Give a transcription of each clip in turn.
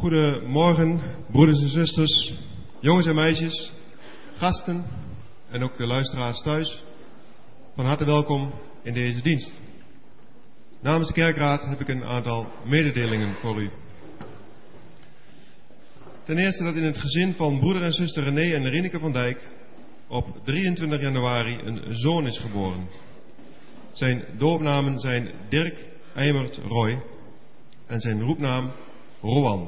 Goedemorgen, broeders en zusters, jongens en meisjes, gasten en ook de luisteraars thuis. Van harte welkom in deze dienst. Namens de kerkraad heb ik een aantal mededelingen voor u. Ten eerste dat in het gezin van broeder en zuster René en Rineke van Dijk op 23 januari een zoon is geboren. Zijn doopnamen zijn Dirk Eimert Roy en zijn roepnaam Roan.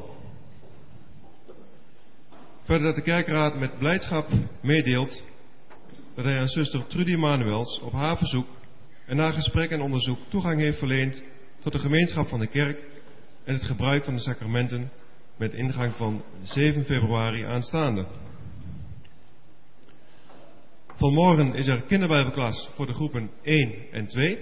Verder dat de kerkraad met blijdschap meedeelt dat hij aan zuster Trudy Manuels op haar verzoek en na gesprek en onderzoek toegang heeft verleend tot de gemeenschap van de kerk en het gebruik van de sacramenten met ingang van 7 februari aanstaande. Vanmorgen is er kinderbijbelklas voor de groepen 1 en 2.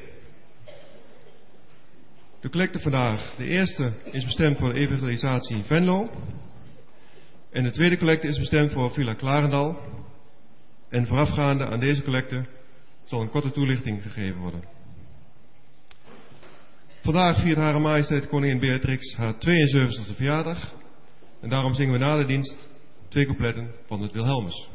De collecte vandaag, de eerste is bestemd voor de evangelisatie in Venlo. En de tweede collecte is bestemd voor Villa Klarendal. En voorafgaande aan deze collecte zal een korte toelichting gegeven worden. Vandaag viert Hare Majesteit Koningin Beatrix haar 72e verjaardag. En daarom zingen we na de dienst 2 coupletten van het Wilhelmus.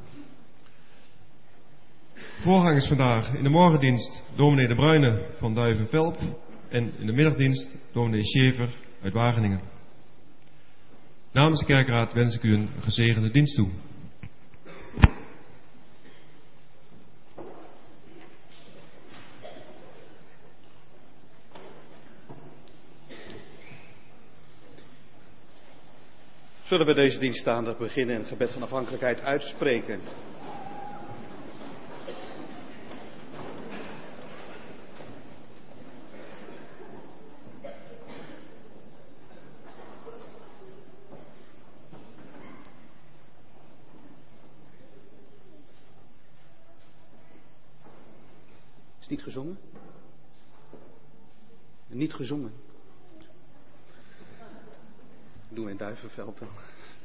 Voorgangers vandaag in de morgendienst dominee De Bruyne van Duiven-Velp en in de middagdienst dominee Schever uit Wageningen. Namens de kerkraad wens ik u een gezegende dienst toe. Zullen we deze dienst staande beginnen en het gebed van afhankelijkheid uitspreken? Is niet gezongen? Niet gezongen. Doen we in Duivenveld dan.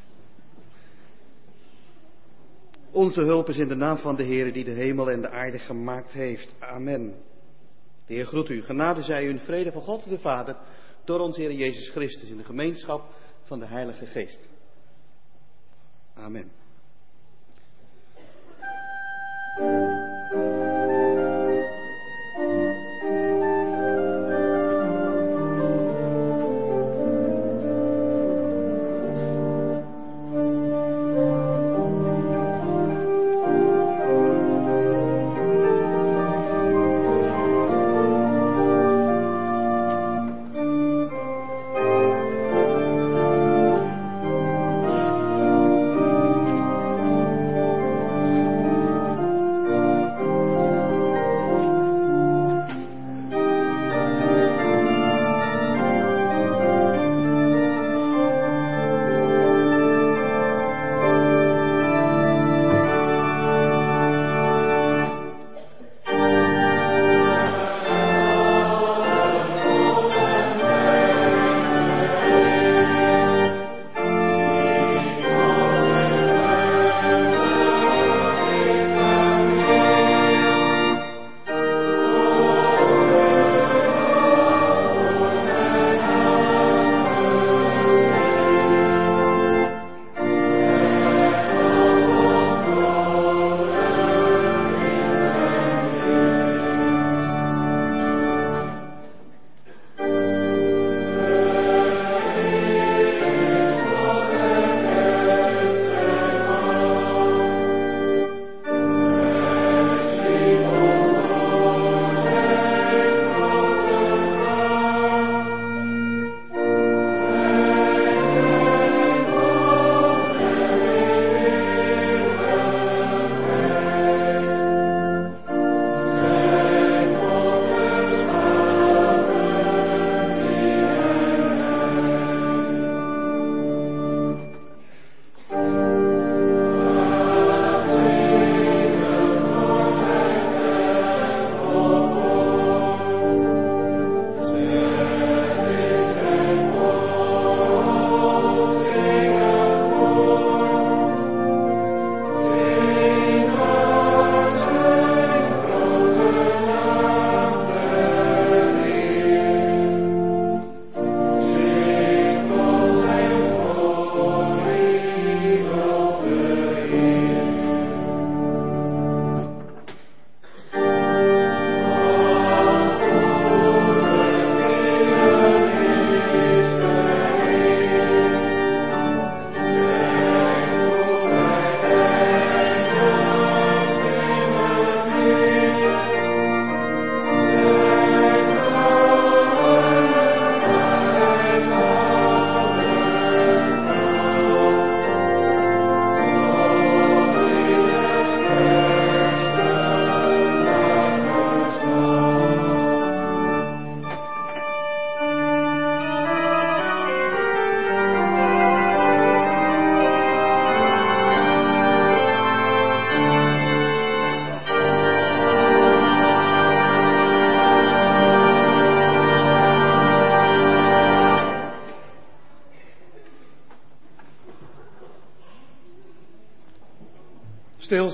Onze hulp is in de naam van de Heer die de hemel en de aarde gemaakt heeft. Amen. De Heer groet u. Genade zij u in vrede van God de Vader door onze Heer Jezus Christus in de gemeenschap van de Heilige Geest. Amen.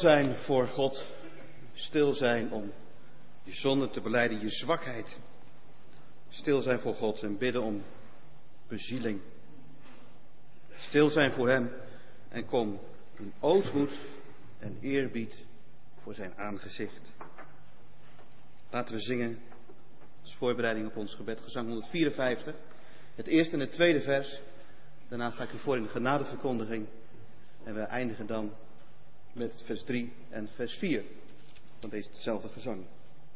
zijn voor God. Stil zijn om je zonde te belijden, je zwakheid. Stil zijn voor God en bidden om bezieling. Stil zijn voor Hem en kom in ootmoed en eerbied voor zijn aangezicht. Laten we zingen als voorbereiding op ons gebed, gezang 154, het eerste en het tweede vers. Daarna ga ik u voor in de genadeverkondiging en we eindigen dan met vers 3 en vers 4 van dezezelfde gezang.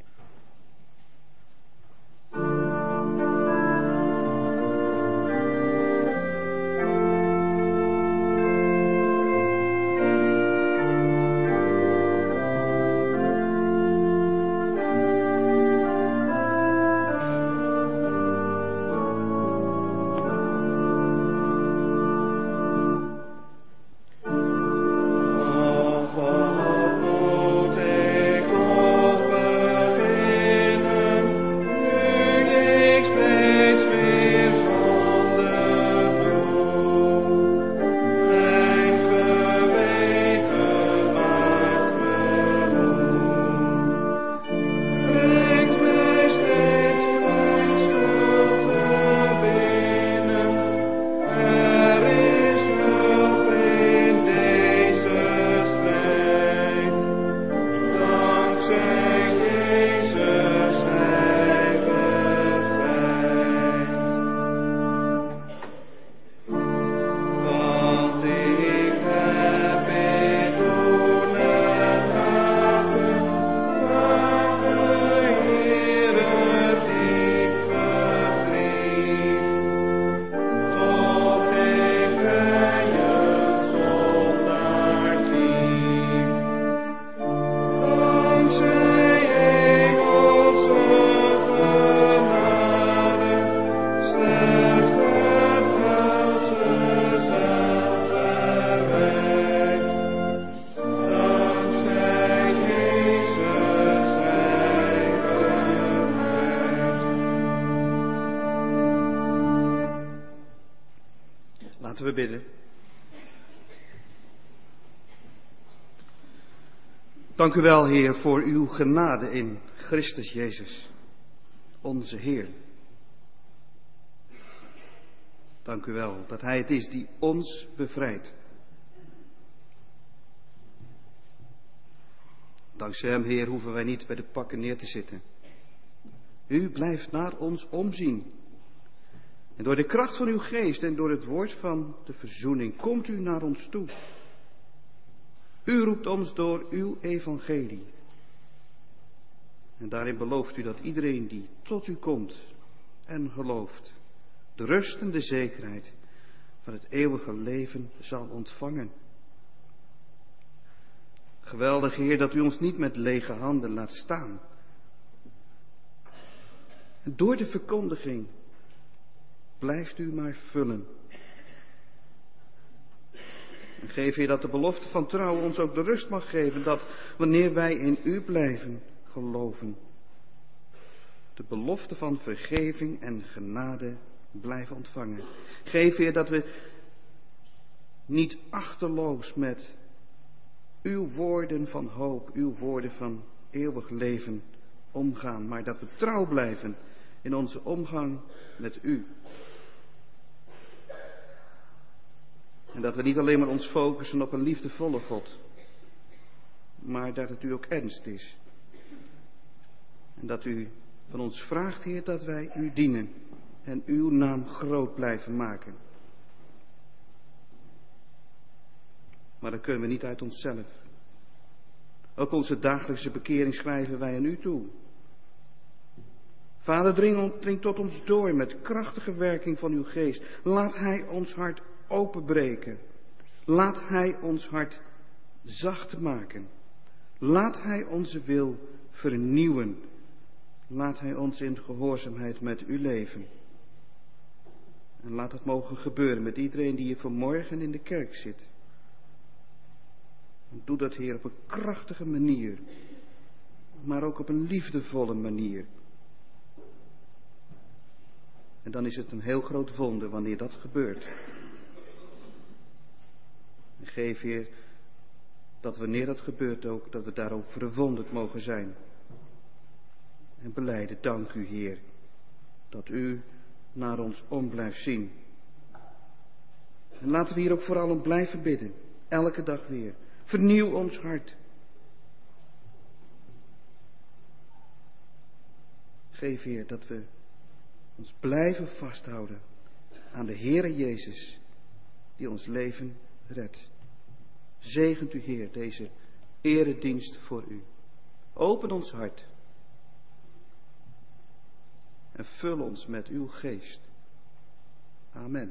Laten we bidden. Dank u wel, Heer, voor uw genade in Christus Jezus, onze Heer. Dank u wel dat Hij het is die ons bevrijdt. Dankzij Hem, Heer, hoeven wij niet bij de pakken neer te zitten. U blijft naar ons omzien. En door de kracht van uw geest en door het woord van de verzoening komt u naar ons toe. U roept ons door uw evangelie. En daarin belooft u dat iedereen die tot u komt en gelooft, de rust en de zekerheid van het eeuwige leven zal ontvangen. Geweldig, Heer, dat u ons niet met lege handen laat staan. En door de verkondiging blijft u maar vullen. En geef, Heer, dat de belofte van trouw ons ook de rust mag geven, dat wanneer wij in u blijven geloven, de belofte van vergeving en genade blijven ontvangen. Geef, Heer, dat we niet achterloos met uw woorden van hoop, uw woorden van eeuwig leven omgaan, maar dat we trouw blijven in onze omgang met u. En dat we niet alleen maar ons focussen op een liefdevolle God, maar dat het u ook ernst is. En dat u van ons vraagt, Heer, dat wij u dienen en uw naam groot blijven maken. Maar dat kunnen we niet uit onszelf. Ook onze dagelijkse bekering schrijven wij aan u toe. Vader, dring tot ons door met krachtige werking van uw geest. Laat Hij ons hart openbreken. Laat Hij ons hart zacht maken. Laat Hij onze wil vernieuwen. Laat Hij ons in gehoorzaamheid met u leven. En laat het mogen gebeuren met iedereen die hier vanmorgen in de kerk zit. En doe dat, Heer, op een krachtige manier. Maar ook op een liefdevolle manier. En dan is het een heel groot wonder wanneer dat gebeurt. En geef, Heer, dat wanneer dat gebeurt ook, dat we daarover verwonderd mogen zijn. En belijden, dank u Heer, dat u naar ons om blijft zien. En laten we hier ook vooral om blijven bidden, elke dag weer. Vernieuw ons hart. Geef Heer dat we ons blijven vasthouden aan de Heere Jezus, die ons leven redt. Zegent u Heer deze eredienst voor u. Open ons hart. En vul ons met uw geest. Amen.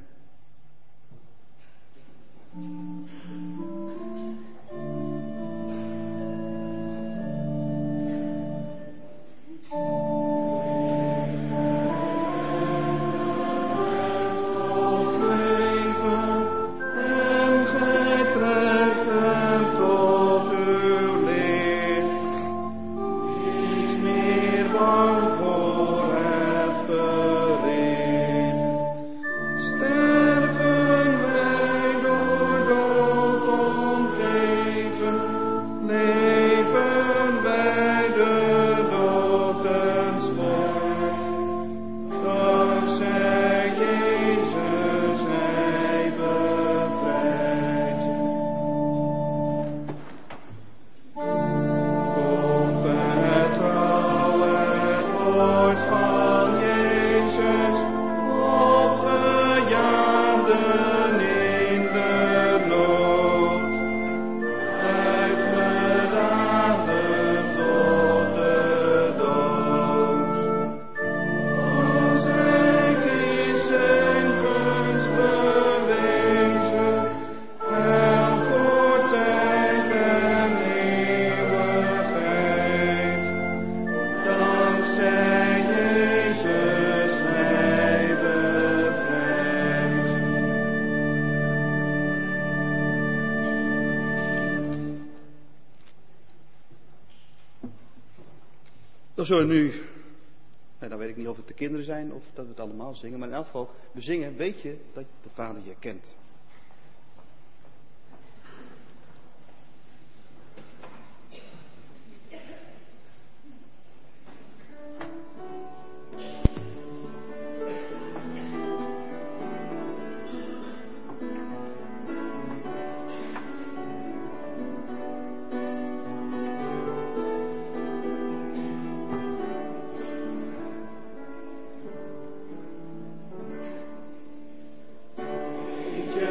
Dan zullen nu, dan weet ik niet of het de kinderen zijn of dat we het allemaal zingen, maar in elk geval, we zingen, weet je dat de Vader je kent. Ja.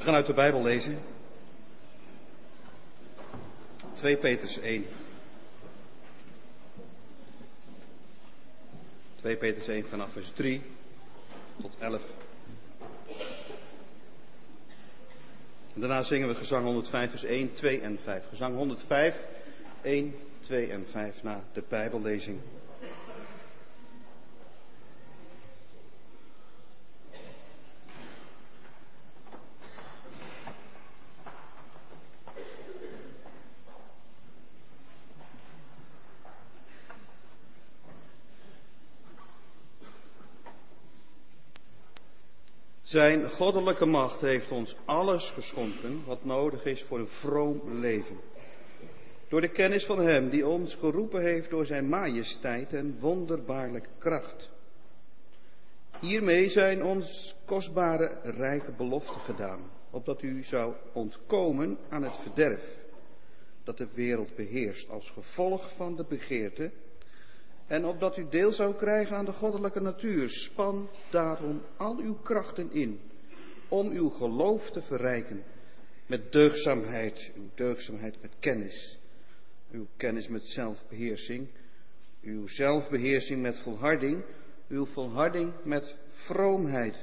gaan uit de Bijbel lezen. 2 Petrus 1. 2 Petrus 1 vanaf vers 3 tot 11. En daarna zingen we gezang 105 vers 1, 2 en 5. Gezang 105, 1, 2 en 5 na de Bijbellezing. Zijn goddelijke macht heeft ons alles geschonken wat nodig is voor een vroom leven. Door de kennis van Hem die ons geroepen heeft door zijn majesteit en wonderbaarlijke kracht. Hiermee zijn ons kostbare rijke beloften gedaan, opdat u zou ontkomen aan het verderf dat de wereld beheerst als gevolg van de begeerte. En opdat u deel zou krijgen aan de goddelijke natuur, span daarom al uw krachten in, om uw geloof te verrijken met deugdzaamheid, uw deugdzaamheid met kennis, uw kennis met zelfbeheersing, uw zelfbeheersing met volharding, uw volharding met vroomheid,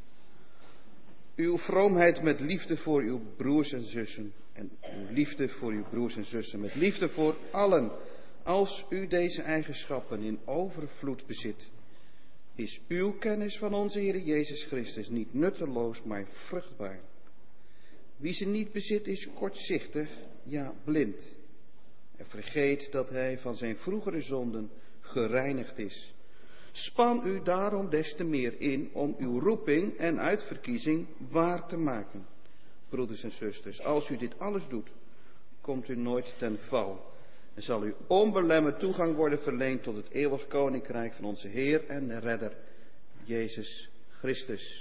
uw vroomheid met liefde voor uw broers en zussen, en uw liefde voor uw broers en zussen met liefde voor allen. Als u deze eigenschappen in overvloed bezit, is uw kennis van onze Heer Jezus Christus niet nutteloos, maar vruchtbaar. Wie ze niet bezit is kortzichtig, ja blind. En vergeet dat hij van zijn vroegere zonden gereinigd is. Span u daarom des te meer in om uw roeping en uitverkiezing waar te maken. Broeders en zusters, als u dit alles doet, komt u nooit ten val. En zal u onbelemmerd toegang worden verleend tot het eeuwig koninkrijk van onze Heer en Redder, Jezus Christus.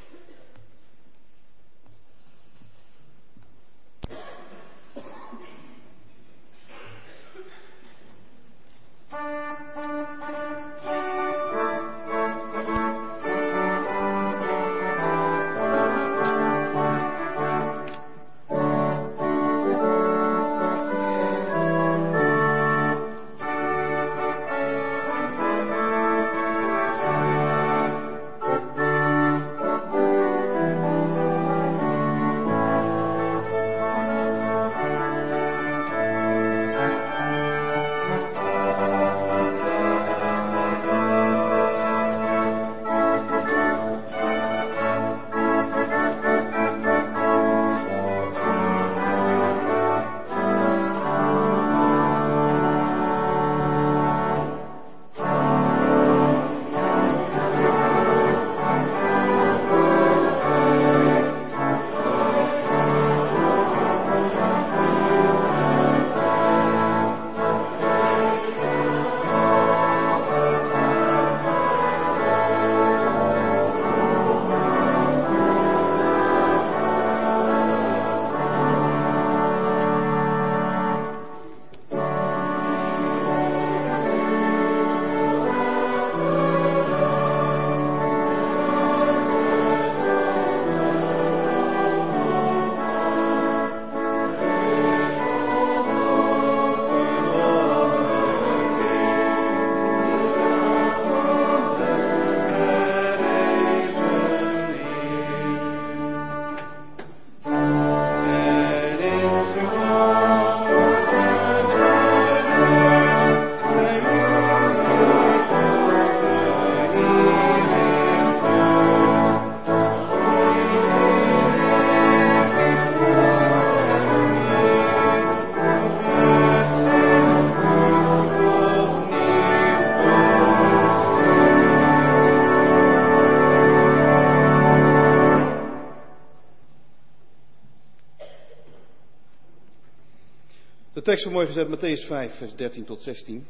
De tekst van morgen is uit Mattheüs 5, vers 13 tot 16.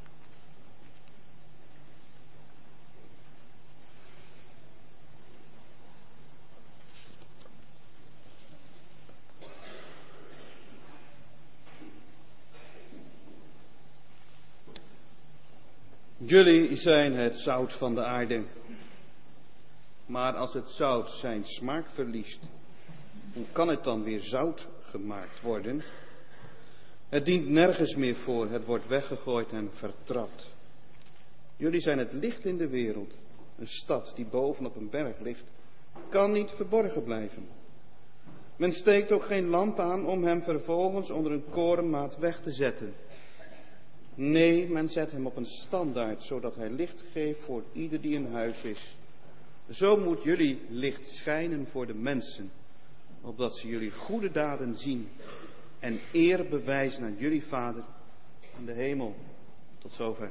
Jullie zijn het zout van de aarde. Maar als het zout zijn smaak verliest, Hoe kan het dan weer zout gemaakt worden? Het dient nergens meer voor, het wordt weggegooid en vertrapt. Jullie zijn het licht in de wereld. Een stad die bovenop een berg ligt, kan niet verborgen blijven. Men steekt ook geen lamp aan om hem vervolgens onder een korenmaat weg te zetten. Nee, men zet hem op een standaard, zodat hij licht geeft voor ieder die in huis is. Zo moet jullie licht schijnen voor de mensen, opdat ze jullie goede daden zien en eer bewijzen aan jullie Vader in de hemel. Tot zover.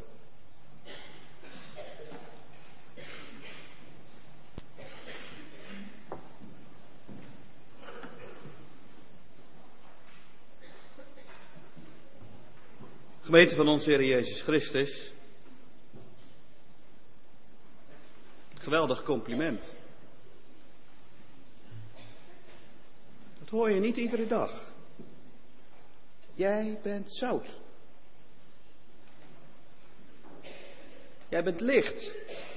Gemeente van onze Heer Jezus Christus. Geweldig compliment. Dat hoor je niet iedere dag. Jij bent zout. Jij bent licht.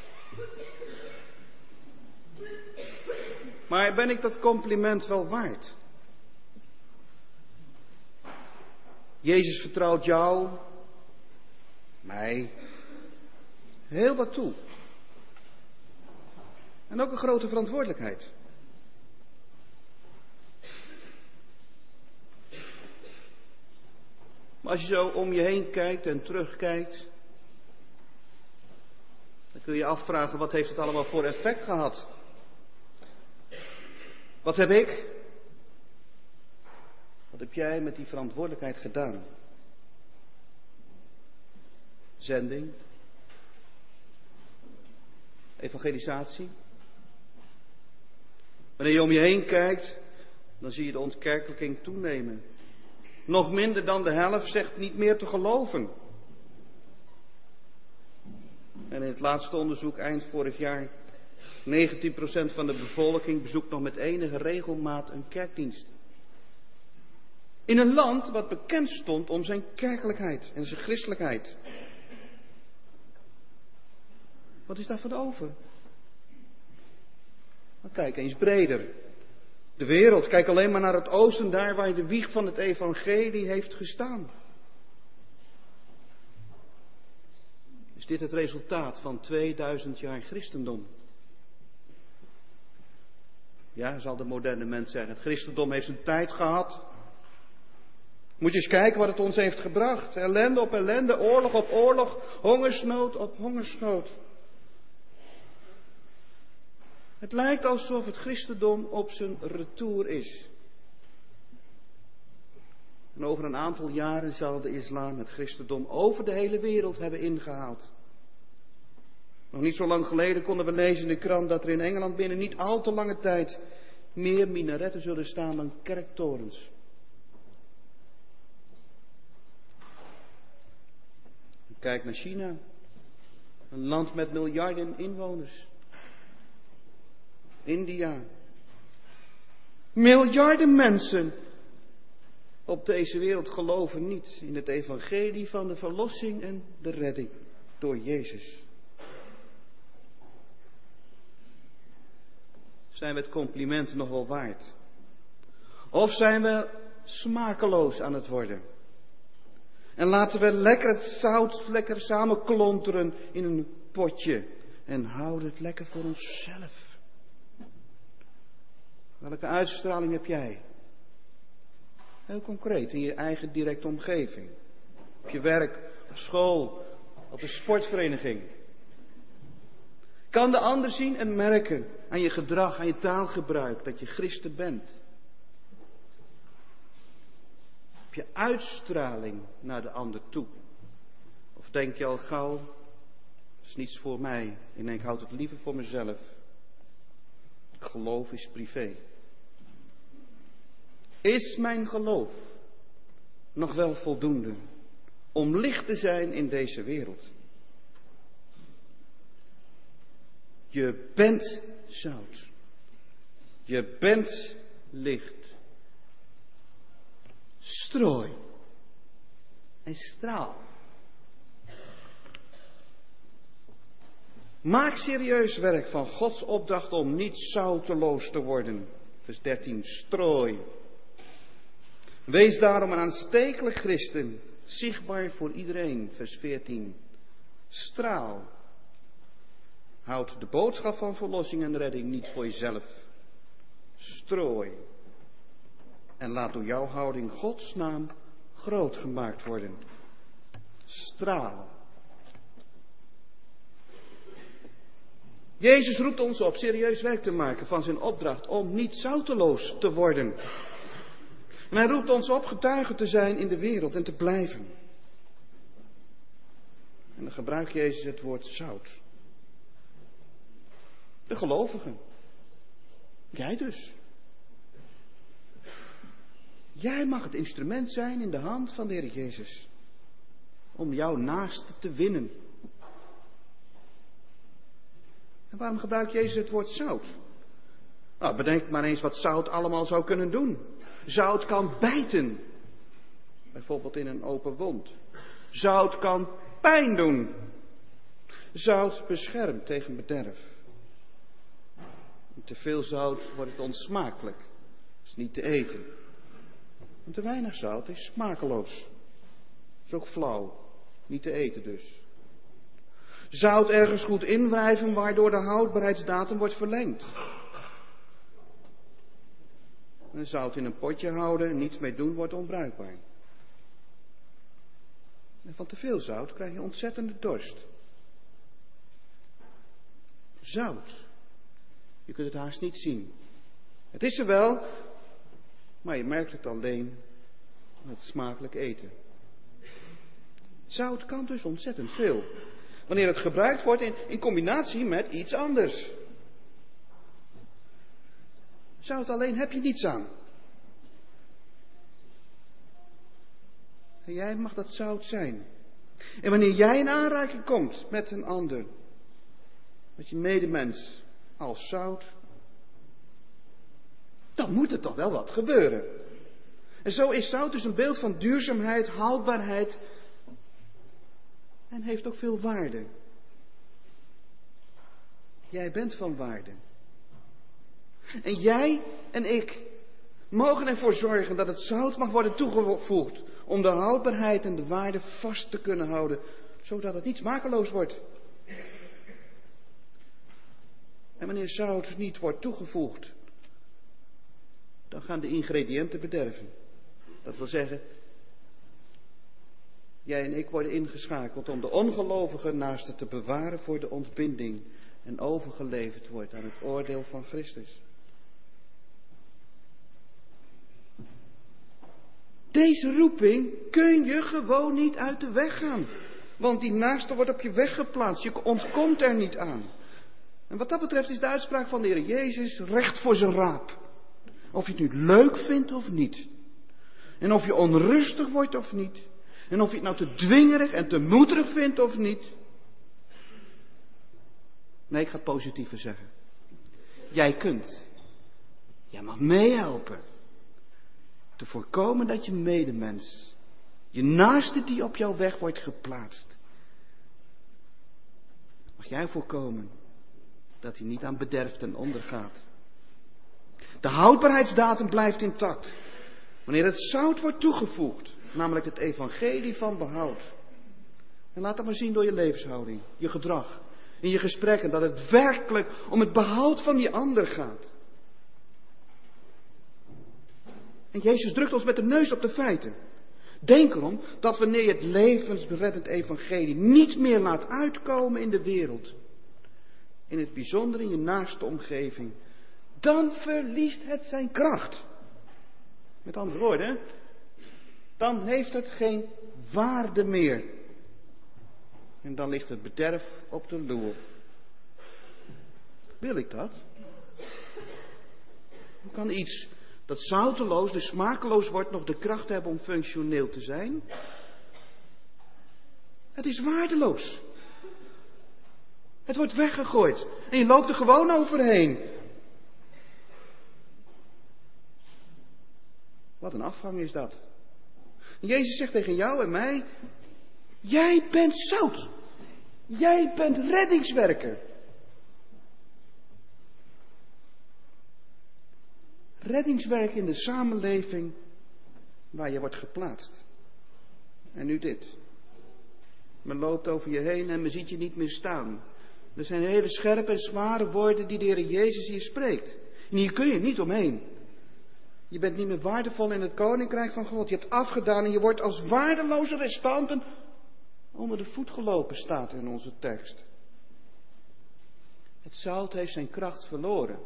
Maar ben ik dat compliment wel waard? Jezus vertrouwt jou, mij, heel wat toe. En ook een grote verantwoordelijkheid. Maar als je zo om je heen kijkt en terugkijkt, dan kun je je afvragen, wat heeft het allemaal voor effect gehad? Wat heb ik? Wat heb jij met die verantwoordelijkheid gedaan? Zending? Evangelisatie? Wanneer je om je heen kijkt, dan zie je de ontkerkelijking toenemen. Nog minder dan de helft zegt niet meer te geloven. En in het laatste onderzoek eind vorig jaar, 19% van de bevolking bezoekt nog met enige regelmaat een kerkdienst. In een land wat bekend stond om zijn kerkelijkheid en zijn christelijkheid. Wat is daarvan over? Nou, kijk eens breder. De wereld, kijk alleen maar naar het oosten, daar waar de wieg van het evangelie heeft gestaan. Is dit het resultaat van 2000 jaar christendom? Ja, zal de moderne mens zeggen, het christendom heeft zijn tijd gehad. Moet je eens kijken wat het ons heeft gebracht. Ellende op ellende, oorlog op oorlog, hongersnood op hongersnood. Het lijkt alsof het christendom op zijn retour is. En over een aantal jaren zal de islam het christendom over de hele wereld hebben ingehaald. Nog niet zo lang geleden konden we lezen in de krant dat er in Engeland binnen niet al te lange tijd meer minaretten zullen staan dan kerktorens. Kijk naar China, een land met miljarden inwoners. India. Miljarden mensen op deze wereld geloven niet in het evangelie van de verlossing en de redding door Jezus. Zijn we het compliment nog wel waard? Of zijn we smakeloos aan het worden? En laten we lekker het zout lekker samen klonteren in een potje. En houden het lekker voor onszelf. Welke uitstraling heb jij? Heel concreet, in je eigen directe omgeving. Op je werk, op school, op de sportvereniging. Kan de ander zien en merken aan je gedrag, aan je taalgebruik, dat je christen bent? Op je uitstraling naar de ander toe? Of denk je al gauw, dat is niets voor mij. Ik houd het liever voor mezelf. Geloof is privé. Is mijn geloof nog wel voldoende om licht te zijn in deze wereld? Je bent zout. Je bent licht. Strooi en straal. Maak serieus werk van Gods opdracht om niet zouteloos te worden. Vers 13, strooi. Wees daarom een aanstekelijk christen, zichtbaar voor iedereen. Vers 14, straal. Houd de boodschap van verlossing en redding niet voor jezelf. Strooi. En laat door jouw houding Gods naam groot gemaakt worden. Straal. Jezus roept ons op serieus werk te maken van zijn opdracht om niet zouteloos te worden. En hij roept ons op getuigen te zijn in de wereld en te blijven. En dan gebruikt Jezus het woord zout. De gelovigen. Jij dus. Jij mag het instrument zijn in de hand van de Heer Jezus. Om jouw naaste te winnen. En waarom gebruikt Jezus het woord zout? Nou, bedenk maar eens wat zout allemaal zou kunnen doen. Zout kan bijten. Bijvoorbeeld in een open wond. Zout kan pijn doen. Zout beschermt tegen bederf. Te veel zout wordt het onsmakelijk. Het is niet te eten. En te weinig zout is smakeloos. Is ook flauw. Niet te eten dus. Zout ergens goed inwrijven waardoor de houdbaarheidsdatum wordt verlengd. En zout in een potje houden en niets mee doen wordt onbruikbaar. En van te veel zout krijg je ontzettende dorst. Zout. Je kunt het haast niet zien. Het is er wel, maar je merkt het alleen aan het smakelijk eten. Zout kan dus ontzettend veel. Wanneer het gebruikt wordt in combinatie met iets anders. Zout alleen heb je niets aan. En jij mag dat zout zijn. En wanneer jij in aanraking komt met een ander, met je medemens, als zout, dan moet er toch wel wat gebeuren. En zo is zout dus een beeld van duurzaamheid, houdbaarheid en heeft ook veel waarde. Jij bent van waarde. En jij en ik mogen ervoor zorgen dat het zout mag worden toegevoegd om de houdbaarheid en de waarde vast te kunnen houden, zodat het niet smakeloos wordt. En wanneer zout niet wordt toegevoegd, dan gaan de ingrediënten bederven. Dat wil zeggen, jij en ik worden ingeschakeld om de ongelovige naaste te bewaren voor de ontbinding en overgeleverd wordt aan het oordeel van Christus. Deze roeping kun je gewoon niet uit de weg gaan. Want die naaste wordt op je weg geplaatst. Je ontkomt er niet aan. En wat dat betreft is de uitspraak van de Heer Jezus recht voor zijn raap. Of je het nu leuk vindt of niet. En of je onrustig wordt of niet. En of je het nou te dwingerig en te moederig vindt of niet. Nee, ik ga het positiever zeggen. Jij kunt. Jij mag meehelpen. Te voorkomen dat je medemens, je naaste die op jouw weg wordt geplaatst, mag jij voorkomen dat hij niet aan bederf ten onder gaat. De houdbaarheidsdatum blijft intact. Wanneer het zout wordt toegevoegd, namelijk het evangelie van behoud. En laat dat maar zien door je levenshouding, je gedrag, in je gesprekken, dat het werkelijk om het behoud van die ander gaat. En Jezus drukt ons met de neus op de feiten. Denk erom dat wanneer je het levensbereddend evangelie niet meer laat uitkomen in de wereld, in het bijzonder in je naaste omgeving, dan verliest het zijn kracht. Met andere woorden, dan heeft het geen waarde meer. En dan ligt het bederf op de loer. Wil ik dat? Hoe kan iets dat zouteloos, dus smakeloos wordt, nog de kracht hebben om functioneel te zijn? Het is waardeloos. Het wordt weggegooid. En je loopt er gewoon overheen. Wat een afgang is dat. En Jezus zegt tegen jou en mij, jij bent zout. Jij bent reddingswerker. reddingswerk in de samenleving waar je wordt geplaatst. En nu dit. Men loopt over je heen en men ziet je niet meer staan. Er zijn hele scherpe en zware woorden die de Heer Jezus hier spreekt. En hier kun je niet omheen. Je bent niet meer waardevol in het koninkrijk van God. Je hebt afgedaan en je wordt als waardeloze restanten onder de voet gelopen, staat in onze tekst. Het zout heeft zijn kracht verloren.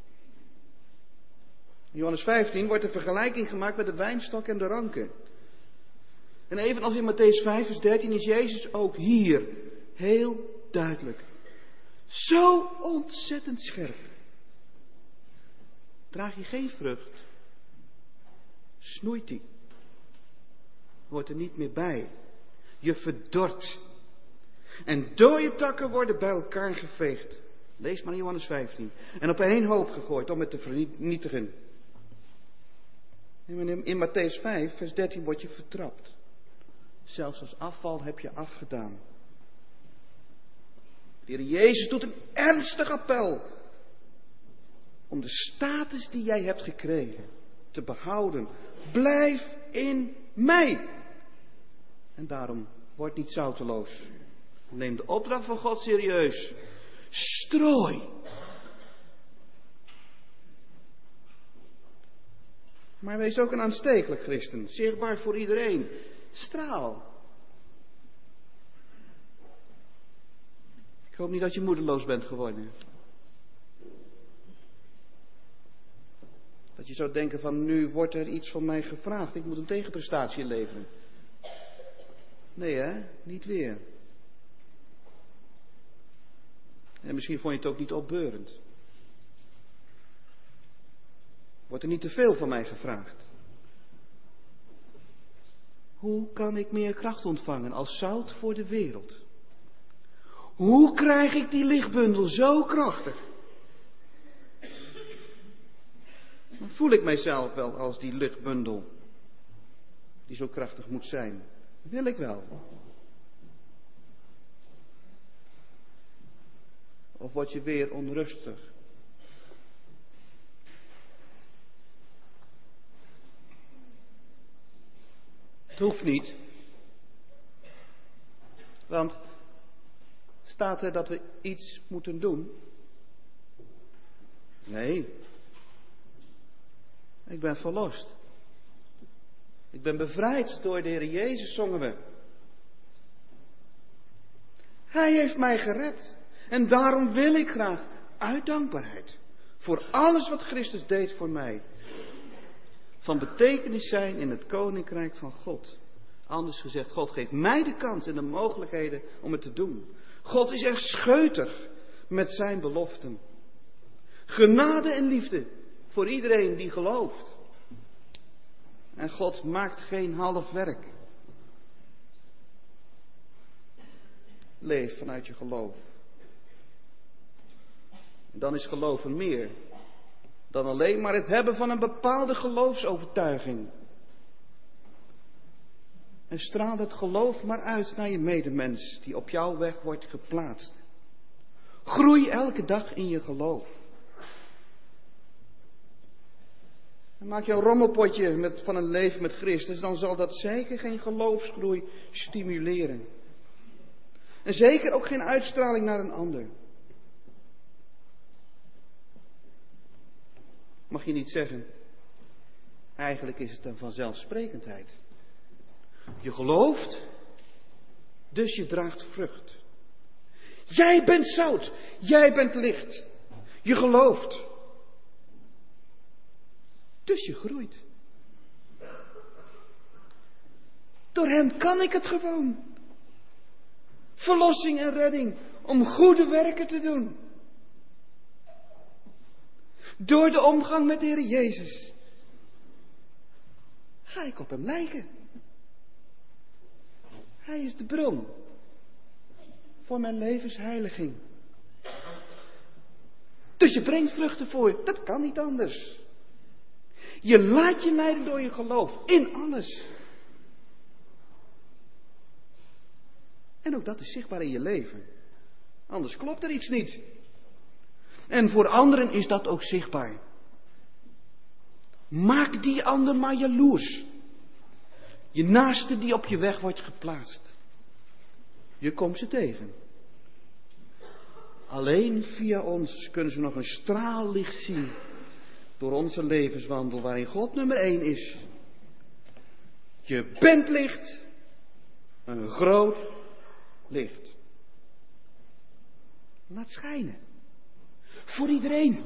In Johannes 15 wordt een vergelijking gemaakt met de wijnstok en de ranken. En evenals in Mattheüs 5 vers 13 is Jezus ook hier heel duidelijk. Zo ontzettend scherp. Draag je geen vrucht, snoeit die. Hoort er niet meer bij. Je verdort. En dode takken worden bij elkaar geveegd. Lees maar in Johannes 15. En op één hoop gegooid om het te vernietigen. In Mattheüs 5 vers 13 word je vertrapt. Zelfs als afval heb je afgedaan. De Heer Jezus doet een ernstig appel om de status die jij hebt gekregen te behouden. Blijf in mij. En daarom word niet zouteloos. Neem de opdracht van God serieus. Strooi. Maar wees ook een aanstekelijk christen. Zichtbaar voor iedereen. Straal. Ik hoop niet dat je moedeloos bent geworden. Dat je zou denken van nu wordt er iets van mij gevraagd. Ik moet een tegenprestatie leveren. Nee hè, niet weer. En misschien vond je het ook niet opbeurend. Wordt er niet te veel van mij gevraagd? Hoe kan ik meer kracht ontvangen als zout voor de wereld? Hoe krijg ik die lichtbundel zo krachtig? Dan voel ik mijzelf wel als die lichtbundel die zo krachtig moet zijn. Wil ik wel. Of word je weer onrustig? Het hoeft niet. Want staat er dat we iets moeten doen? Nee. Ik ben verlost. Ik ben bevrijd door de Heer Jezus, zongen we. Hij heeft mij gered. En daarom wil ik graag uit dankbaarheid voor alles wat Christus deed voor mij van betekenis zijn in het koninkrijk van God. Anders gezegd, God geeft mij de kans en de mogelijkheden om het te doen. God is erg scheutig met zijn beloften. Genade en liefde voor iedereen die gelooft. En God maakt geen half werk. Leef vanuit je geloof. En dan is geloven meer dan alleen maar het hebben van een bepaalde geloofsovertuiging. En straal het geloof maar uit naar je medemens die op jouw weg wordt geplaatst. Groei elke dag in je geloof. En maak je een rommelpotje van een leven met Christus, dan zal dat zeker geen geloofsgroei stimuleren. En zeker ook geen uitstraling naar een ander. Mag je niet zeggen, eigenlijk is het een vanzelfsprekendheid. Je gelooft, dus je draagt vrucht. Jij bent zout, jij bent licht. Je gelooft, dus je groeit. Door hem kan ik het gewoon. Verlossing en redding, om goede werken te doen. Door de omgang met de Heer Jezus ga ik op hem lijken. Hij is de bron voor mijn levensheiliging. Dus je brengt vruchten voor. Dat kan niet anders. Je laat je leiden door je geloof in alles. En ook dat is zichtbaar in je leven. Anders klopt er iets niet. En voor anderen is dat ook zichtbaar. Maak die ander maar jaloers. Je naaste die op je weg wordt geplaatst. Je komt ze tegen. Alleen via ons kunnen ze nog een straal licht zien. Door onze levenswandel waarin God nummer 1 is. Je bent licht. Een groot licht. Laat schijnen. Voor iedereen.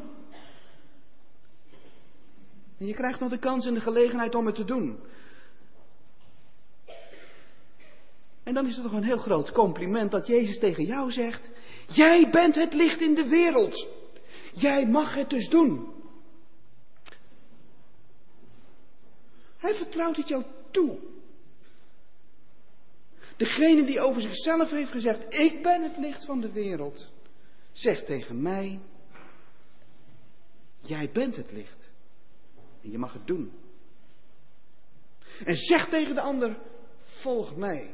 En je krijgt nog de kans en de gelegenheid om het te doen. En dan is het toch een heel groot compliment dat Jezus tegen jou zegt: jij bent het licht in de wereld. Jij mag het dus doen. Hij vertrouwt het jou toe. Degene die over zichzelf heeft gezegd: ik ben het licht van de wereld, zegt tegen mij: jij bent het licht. En je mag het doen. En zeg tegen de ander: volg mij.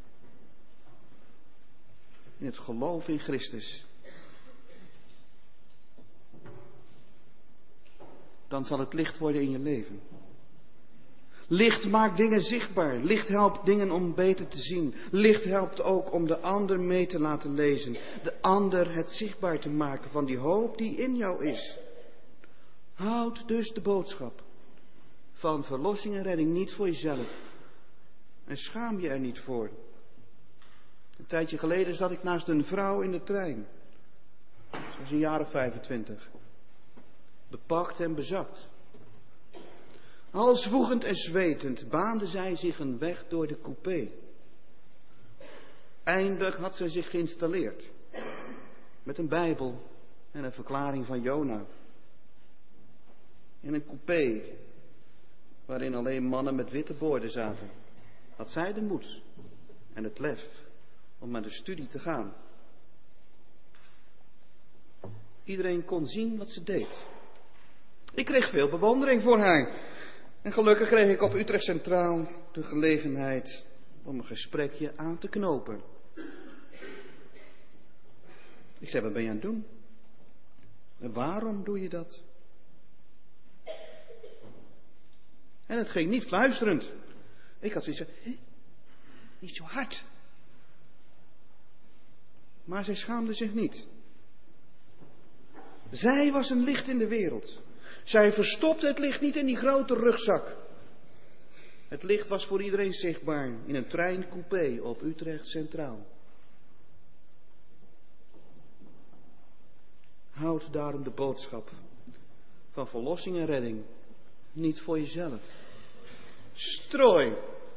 In het geloof in Christus. Dan zal het licht worden in je leven. Licht maakt dingen zichtbaar. Licht helpt dingen om beter te zien. Licht helpt ook om de ander mee te laten lezen. De ander het zichtbaar te maken van die hoop die in jou is. Houd dus de boodschap van verlossing en redding niet voor jezelf. En schaam je er niet voor. Een tijdje geleden zat ik naast een vrouw in de trein. Ze was een jaar of 25. Bepakt en bezakt. Al zwoegend en zwetend baande zij zich een weg door de coupé. Eindelijk had zij zich geïnstalleerd. Met een Bijbel en een verklaring van Jona. In een coupé waarin alleen mannen met witte boorden zaten. Had zij de moed en het lef om naar de studie te gaan. Iedereen kon zien wat ze deed. Ik kreeg veel bewondering voor haar. En gelukkig kreeg ik op Utrecht Centraal de gelegenheid om een gesprekje aan te knopen. Ik zei: wat ben je aan het doen? En waarom doe je dat? En het ging niet fluisterend. Ik had zoiets van: niet zo hard. Maar zij schaamde zich niet. Zij was een licht in de wereld. Zij verstopte het licht niet in die grote rugzak. Het licht was voor iedereen zichtbaar in een treincoupé op Utrecht Centraal. Houd daarom de boodschap van verlossing en redding niet voor jezelf. Strooi.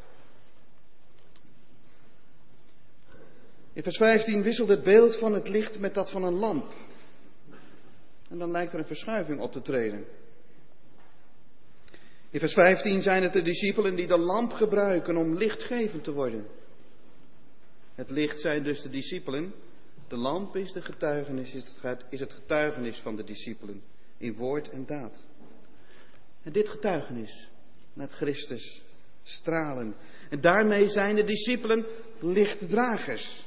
In vers 15 wisselt het beeld van het licht met dat van een lamp. En dan lijkt er een verschuiving op te treden. In vers 15 zijn het de discipelen die de lamp gebruiken om lichtgevend te worden. Het licht zijn dus de discipelen. De lamp is het getuigenis van de discipelen. In woord en daad. En dit getuigenis laat Christus stralen. En daarmee zijn de discipelen lichtdragers.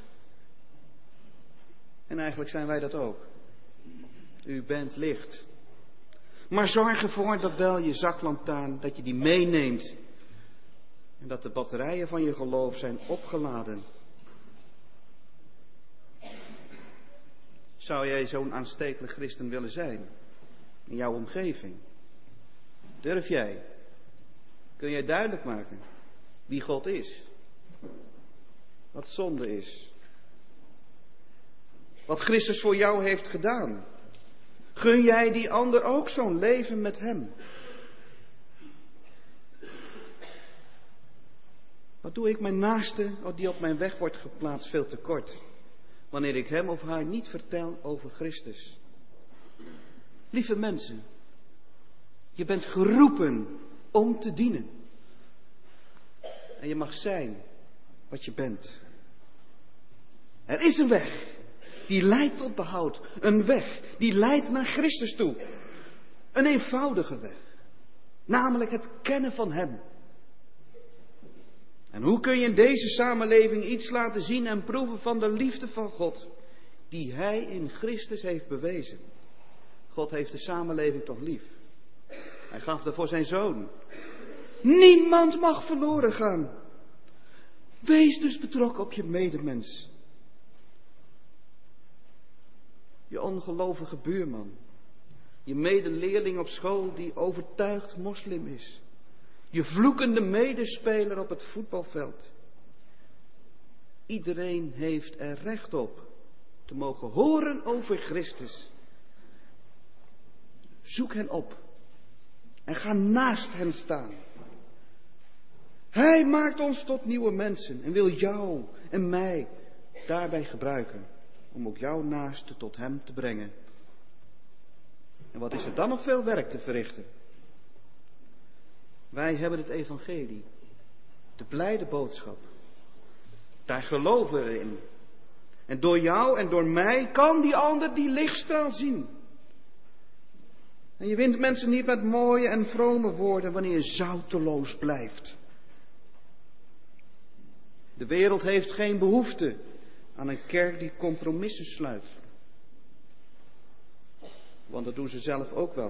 En eigenlijk zijn wij dat ook. U bent licht. Maar zorg ervoor dat wel je zaklantaarn, dat je die meeneemt. En dat de batterijen van je geloof zijn opgeladen. Zou jij zo'n aanstekelijk christen willen zijn? In jouw omgeving? Durf jij? Kun jij duidelijk maken wie God is? Wat zonde is? Wat Christus voor jou heeft gedaan? Gun jij die ander ook zo'n leven met hem? Wat doe ik mijn naaste die op mijn weg wordt geplaatst veel te kort? Wanneer ik hem of haar niet vertel over Christus. Lieve mensen, je bent geroepen om te dienen. En je mag zijn wat je bent. Er is een weg die leidt tot behoud. Een weg die leidt naar Christus toe. Een eenvoudige weg. Namelijk het kennen van hem. En hoe kun je in deze samenleving iets laten zien en proeven van de liefde van God, die hij in Christus heeft bewezen? God heeft de samenleving toch lief. Hij gaf daarvoor zijn zoon. Niemand mag verloren gaan. Wees dus betrokken op je medemens. Je ongelovige buurman. Je medeleerling op school die overtuigd moslim is. Je vloekende medespeler op het voetbalveld. Iedereen heeft er recht op te mogen horen over Christus. Zoek hen op en ga naast hen staan. Hij maakt ons tot nieuwe mensen en wil jou en mij daarbij gebruiken om ook jouw naaste tot hem te brengen. En wat is er dan nog veel werk te verrichten? Wij hebben het evangelie, de blijde boodschap. Daar geloven we in. En door jou en door mij kan die ander die lichtstraal zien. En je wint mensen niet met mooie en vrome woorden wanneer je zouteloos blijft. De wereld heeft geen behoefte aan een kerk die compromissen sluit. Want dat doen ze zelf ook wel.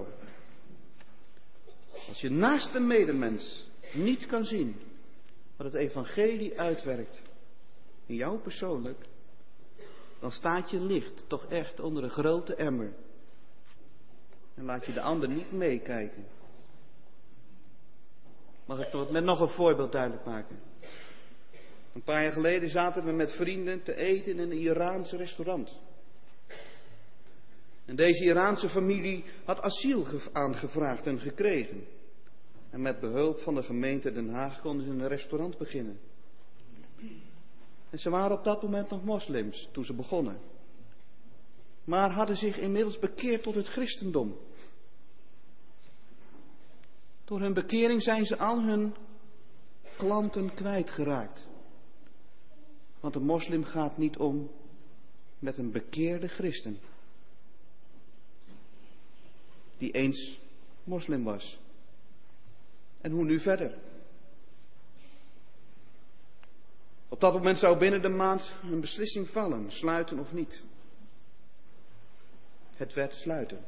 Als je naast een medemens niet kan zien wat het evangelie uitwerkt in jou persoonlijk, dan staat je licht toch echt onder een grote emmer. En laat je de ander niet meekijken. Mag ik met nog een voorbeeld duidelijk maken? Een paar jaar geleden zaten we met vrienden te eten in een Iraans restaurant. En deze Iraanse familie had asiel aangevraagd en gekregen. En met behulp van de gemeente Den Haag konden ze een restaurant beginnen. En ze waren op dat moment nog moslims toen ze begonnen. Maar hadden zich inmiddels bekeerd tot het christendom. Door hun bekering zijn ze al hun klanten kwijtgeraakt. Want een moslim gaat niet om met een bekeerde christen. Die eens moslim was. En hoe nu verder? Op dat moment zou binnen de maand een beslissing vallen, sluiten of niet. Het werd sluiten.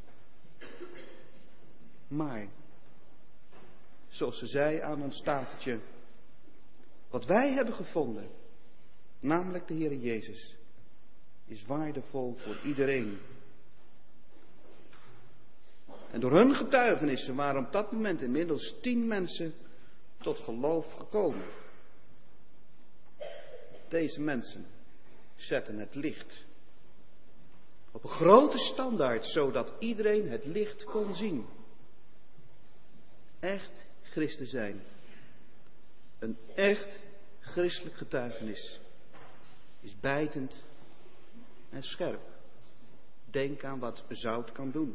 Maar, zoals ze zei aan ons tafeltje, wat wij hebben gevonden, namelijk de Heere Jezus, is waardevol voor iedereen. En door hun getuigenissen waren op dat moment inmiddels 10 mensen tot geloof gekomen. Deze mensen zetten het licht op een grote standaard, zodat iedereen het licht kon zien. Echt christen zijn. Een echt christelijk getuigenis is bijtend en scherp. Denk aan wat zout kan doen.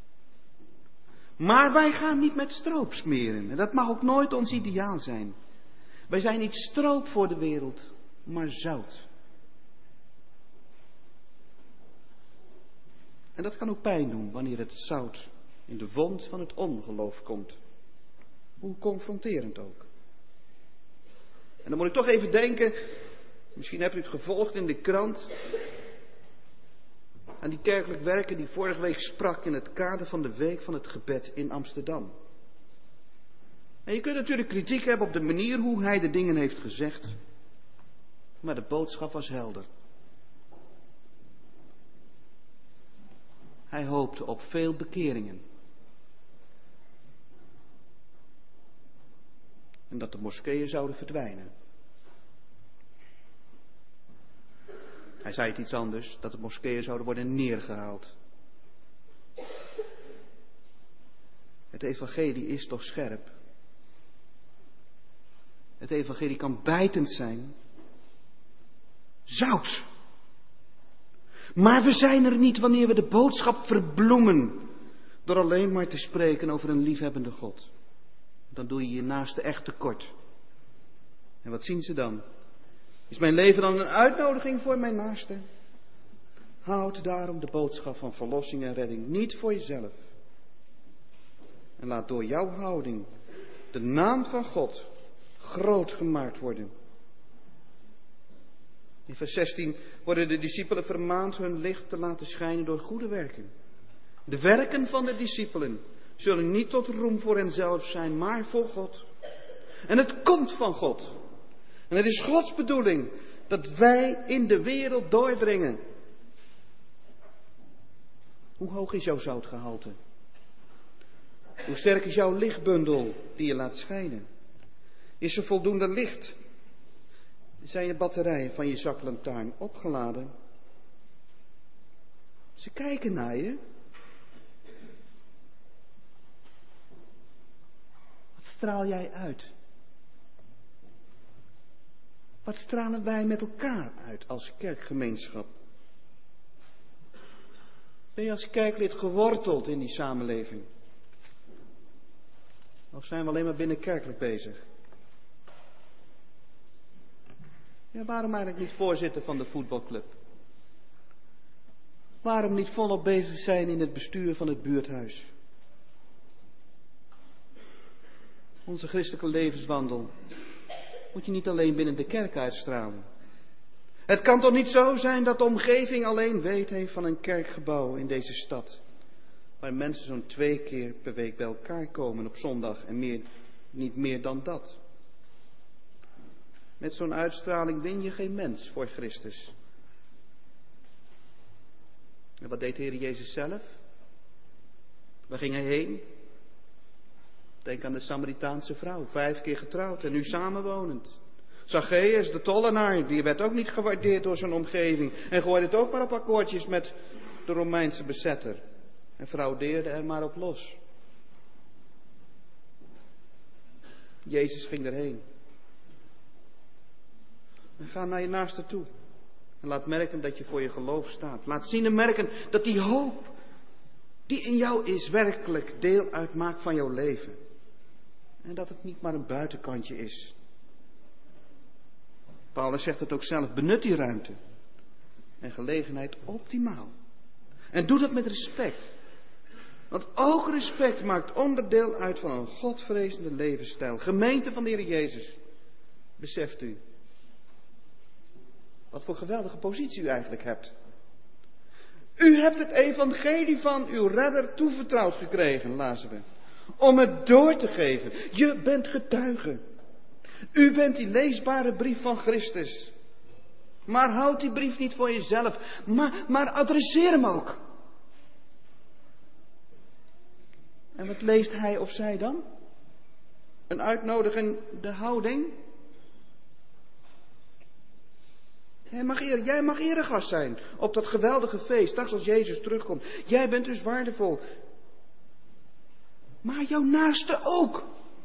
Maar wij gaan niet met stroop smeren. En dat mag ook nooit ons ideaal zijn. Wij zijn niet stroop voor de wereld, maar zout. En dat kan ook pijn doen wanneer het zout in de wond van het ongeloof komt. Hoe confronterend ook. En dan moet ik toch even denken, misschien hebt u het gevolgd in de krant, aan die kerkelijk werker die vorige week sprak in het kader van de Week van het Gebed in Amsterdam. En je kunt natuurlijk kritiek hebben op de manier hoe hij de dingen heeft gezegd. Maar de boodschap was helder. Hij hoopte op veel bekeringen. En dat de moskeeën zouden verdwijnen. Hij zei het iets anders, dat de moskeeën zouden worden neergehaald. Het evangelie is toch scherp. Het evangelie kan bijtend zijn. Zout. Maar we zijn er niet wanneer we de boodschap verbloemen. Door alleen maar te spreken over een liefhebbende God. Dan doe je je naaste echt tekort. En wat zien ze dan? Is mijn leven dan een uitnodiging voor mijn naaste? Houd daarom de boodschap van verlossing en redding niet voor jezelf. En laat door jouw houding de naam van God groot gemaakt worden. In vers 16 worden de discipelen vermaand hun licht te laten schijnen door goede werken. De werken van de discipelen zullen niet tot roem voor henzelf zijn, maar voor God. En het komt van God. En het is Gods bedoeling dat wij in de wereld doordringen. Hoe hoog is jouw zoutgehalte? Hoe sterk is jouw lichtbundel die je laat schijnen? Is er voldoende licht? Zijn je batterijen van je zaklantaarn opgeladen? Ze kijken naar je. Wat straal jij uit? Wat stralen wij met elkaar uit als kerkgemeenschap? Ben je als kerklid geworteld in die samenleving? Of zijn we alleen maar binnenkerkelijk bezig? Ja, waarom eigenlijk niet voorzitter van de voetbalclub? Waarom niet volop bezig zijn in het bestuur van het buurthuis? Onze christelijke levenswandel moet je niet alleen binnen de kerk uitstralen. Het kan toch niet zo zijn dat de omgeving alleen weet heeft van een kerkgebouw in deze stad, waar mensen zo'n 2 keer per week bij elkaar komen op zondag en niet meer dan dat. Met zo'n uitstraling win je geen mens voor Christus. En wat deed de Heer Jezus zelf? Waar ging hij heen? Denk aan de Samaritaanse vrouw, 5 keer getrouwd en nu samenwonend. Zacchaeus, de tollenaar, die werd ook niet gewaardeerd door zijn omgeving en gooide het ook maar op akkoordjes met de Romeinse bezetter. En fraudeerde er maar op los. Jezus ging erheen. En ga naar je naaste toe. En laat merken dat je voor je geloof staat. Laat zien en merken dat die hoop die in jou is werkelijk deel uitmaakt van jouw leven. En dat het niet maar een buitenkantje is. Paulus zegt het ook zelf, benut die ruimte en gelegenheid optimaal. En doe dat met respect. Want ook respect maakt onderdeel uit van een godvrezende levensstijl. Gemeente van de Heer Jezus. Beseft u wat voor geweldige positie u eigenlijk hebt. U hebt het evangelie van uw redder toevertrouwd gekregen, lazen we. Om het door te geven. Je bent getuige. U bent die leesbare brief van Christus. Maar houd die brief niet voor jezelf. Maar adresseer hem ook. En wat leest hij of zij dan? Een uitnodiging, de houding? Jij mag eregast zijn op dat geweldige feest, straks als Jezus terugkomt. Jij bent dus waardevol. Maar jouw naaste ook.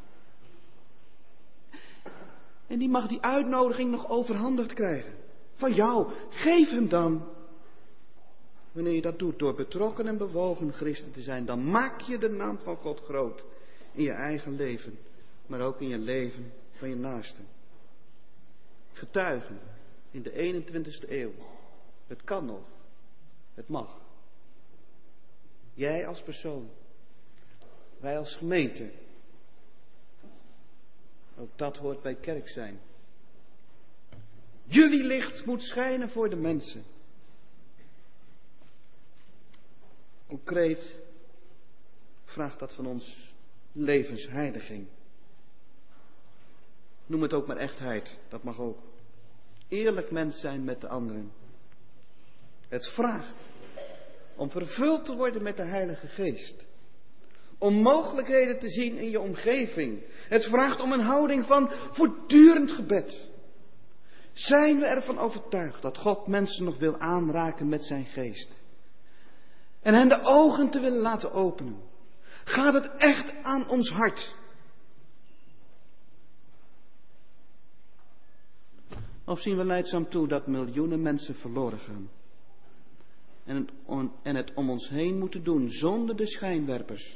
En die mag die uitnodiging nog overhandigd krijgen. Van jou, geef hem dan. Wanneer je dat doet door betrokken en bewogen christen te zijn, dan maak je de naam van God groot. In je eigen leven, maar ook in je leven van je naasten. Getuigen in de 21ste eeuw. Het kan nog. Het mag. Jij als persoon. Wij als gemeente. Ook dat hoort bij kerk zijn. Jullie licht moet schijnen voor de mensen. Concreet vraagt dat van ons levensheiliging. Noem het ook maar echtheid, dat mag ook. Eerlijk mens zijn met de anderen. Het vraagt om vervuld te worden met de Heilige Geest. Om mogelijkheden te zien in je omgeving. Het vraagt om een houding van voortdurend gebed. Zijn we ervan overtuigd dat God mensen nog wil aanraken met zijn geest? En hen de ogen te willen laten openen. Gaat het echt aan ons hart? Of zien we lijdzaam toe dat miljoenen mensen verloren gaan? En het om ons heen moeten doen zonder de schijnwerpers.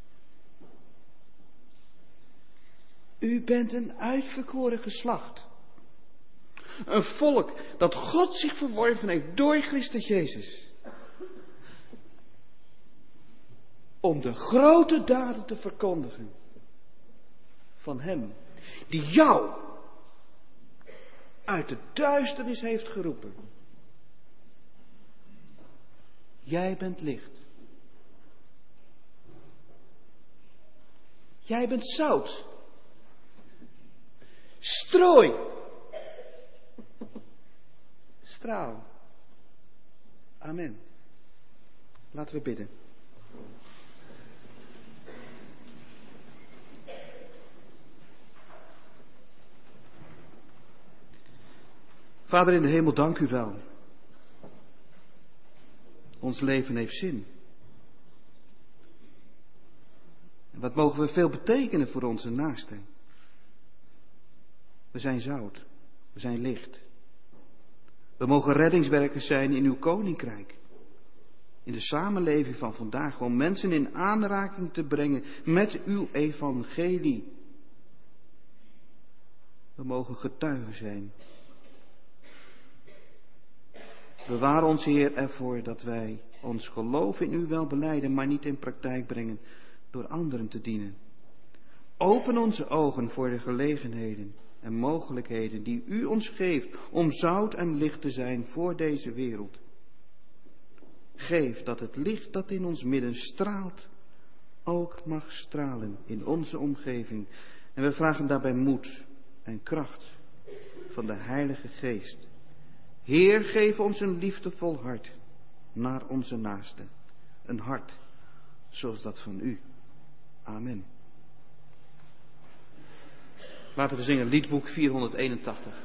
U bent een uitverkoren geslacht. Een volk dat God zich verworven heeft door Christus Jezus. Om de grote daden te verkondigen. Van Hem die jou uit de duisternis heeft geroepen. Jij bent licht. Jij bent zout. Strooi. Straal. Amen. Laten we bidden. Vader in de hemel, dank u wel. Ons leven heeft zin. En wat mogen we veel betekenen voor onze naasten. We zijn zout. We zijn licht. We mogen reddingswerkers zijn in uw koninkrijk. In de samenleving van vandaag. Om mensen in aanraking te brengen met uw evangelie. We mogen getuigen zijn. Bewaar ons, Heer, ervoor dat wij ons geloof in u wel belijden, maar niet in praktijk brengen door anderen te dienen. Open onze ogen voor de gelegenheden en mogelijkheden die u ons geeft om zout en licht te zijn voor deze wereld. Geef dat het licht dat in ons midden straalt ook mag stralen in onze omgeving. En we vragen daarbij moed en kracht van de Heilige Geest. Heer, geef ons een liefdevol hart naar onze naasten. Een hart zoals dat van u. Amen. Laten we zingen liedboek 481.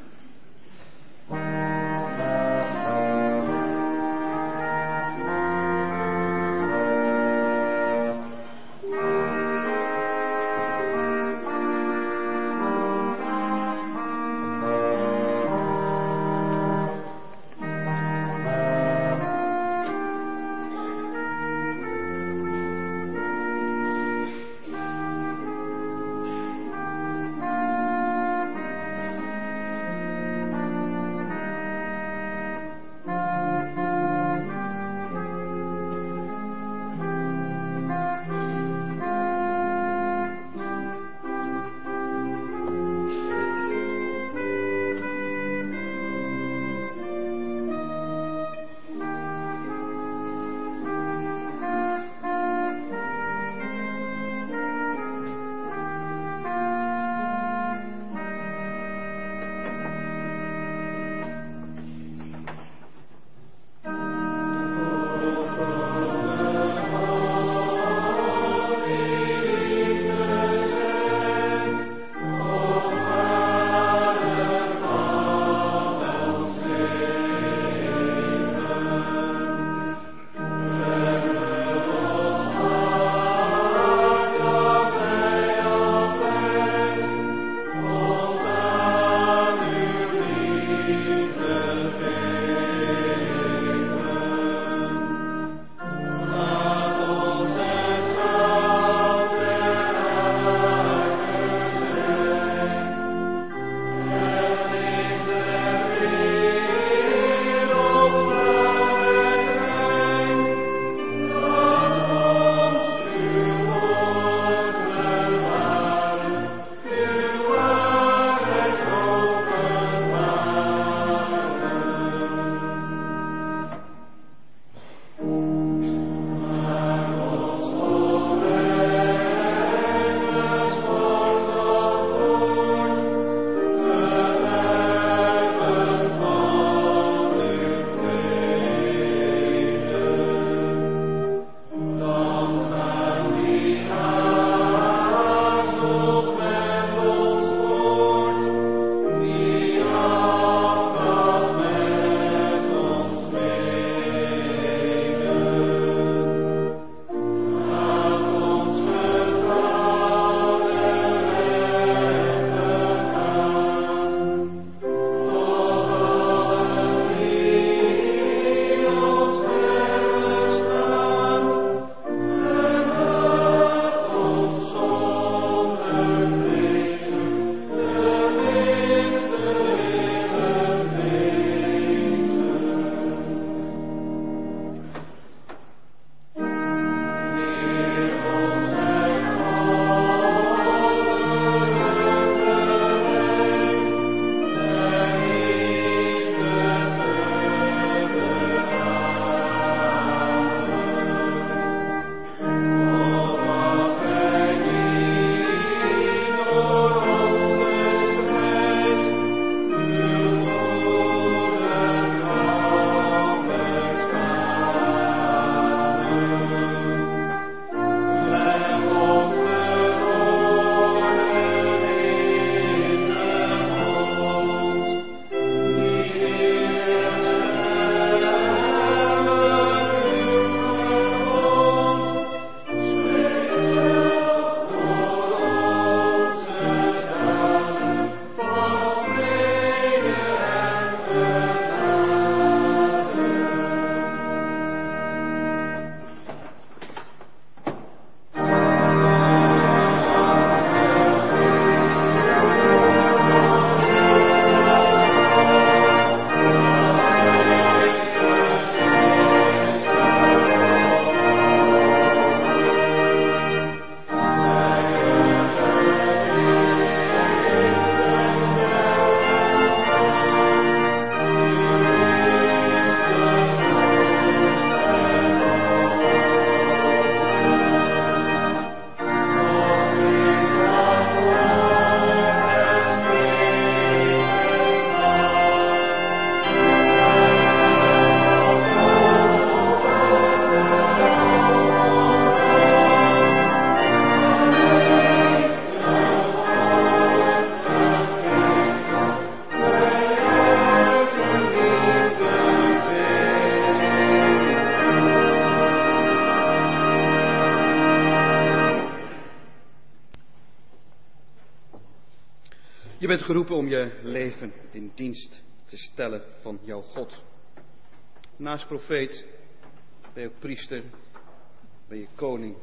Je bent geroepen om je leven in dienst te stellen van jouw God. Naast profeet ben je ook priester, ben je koning.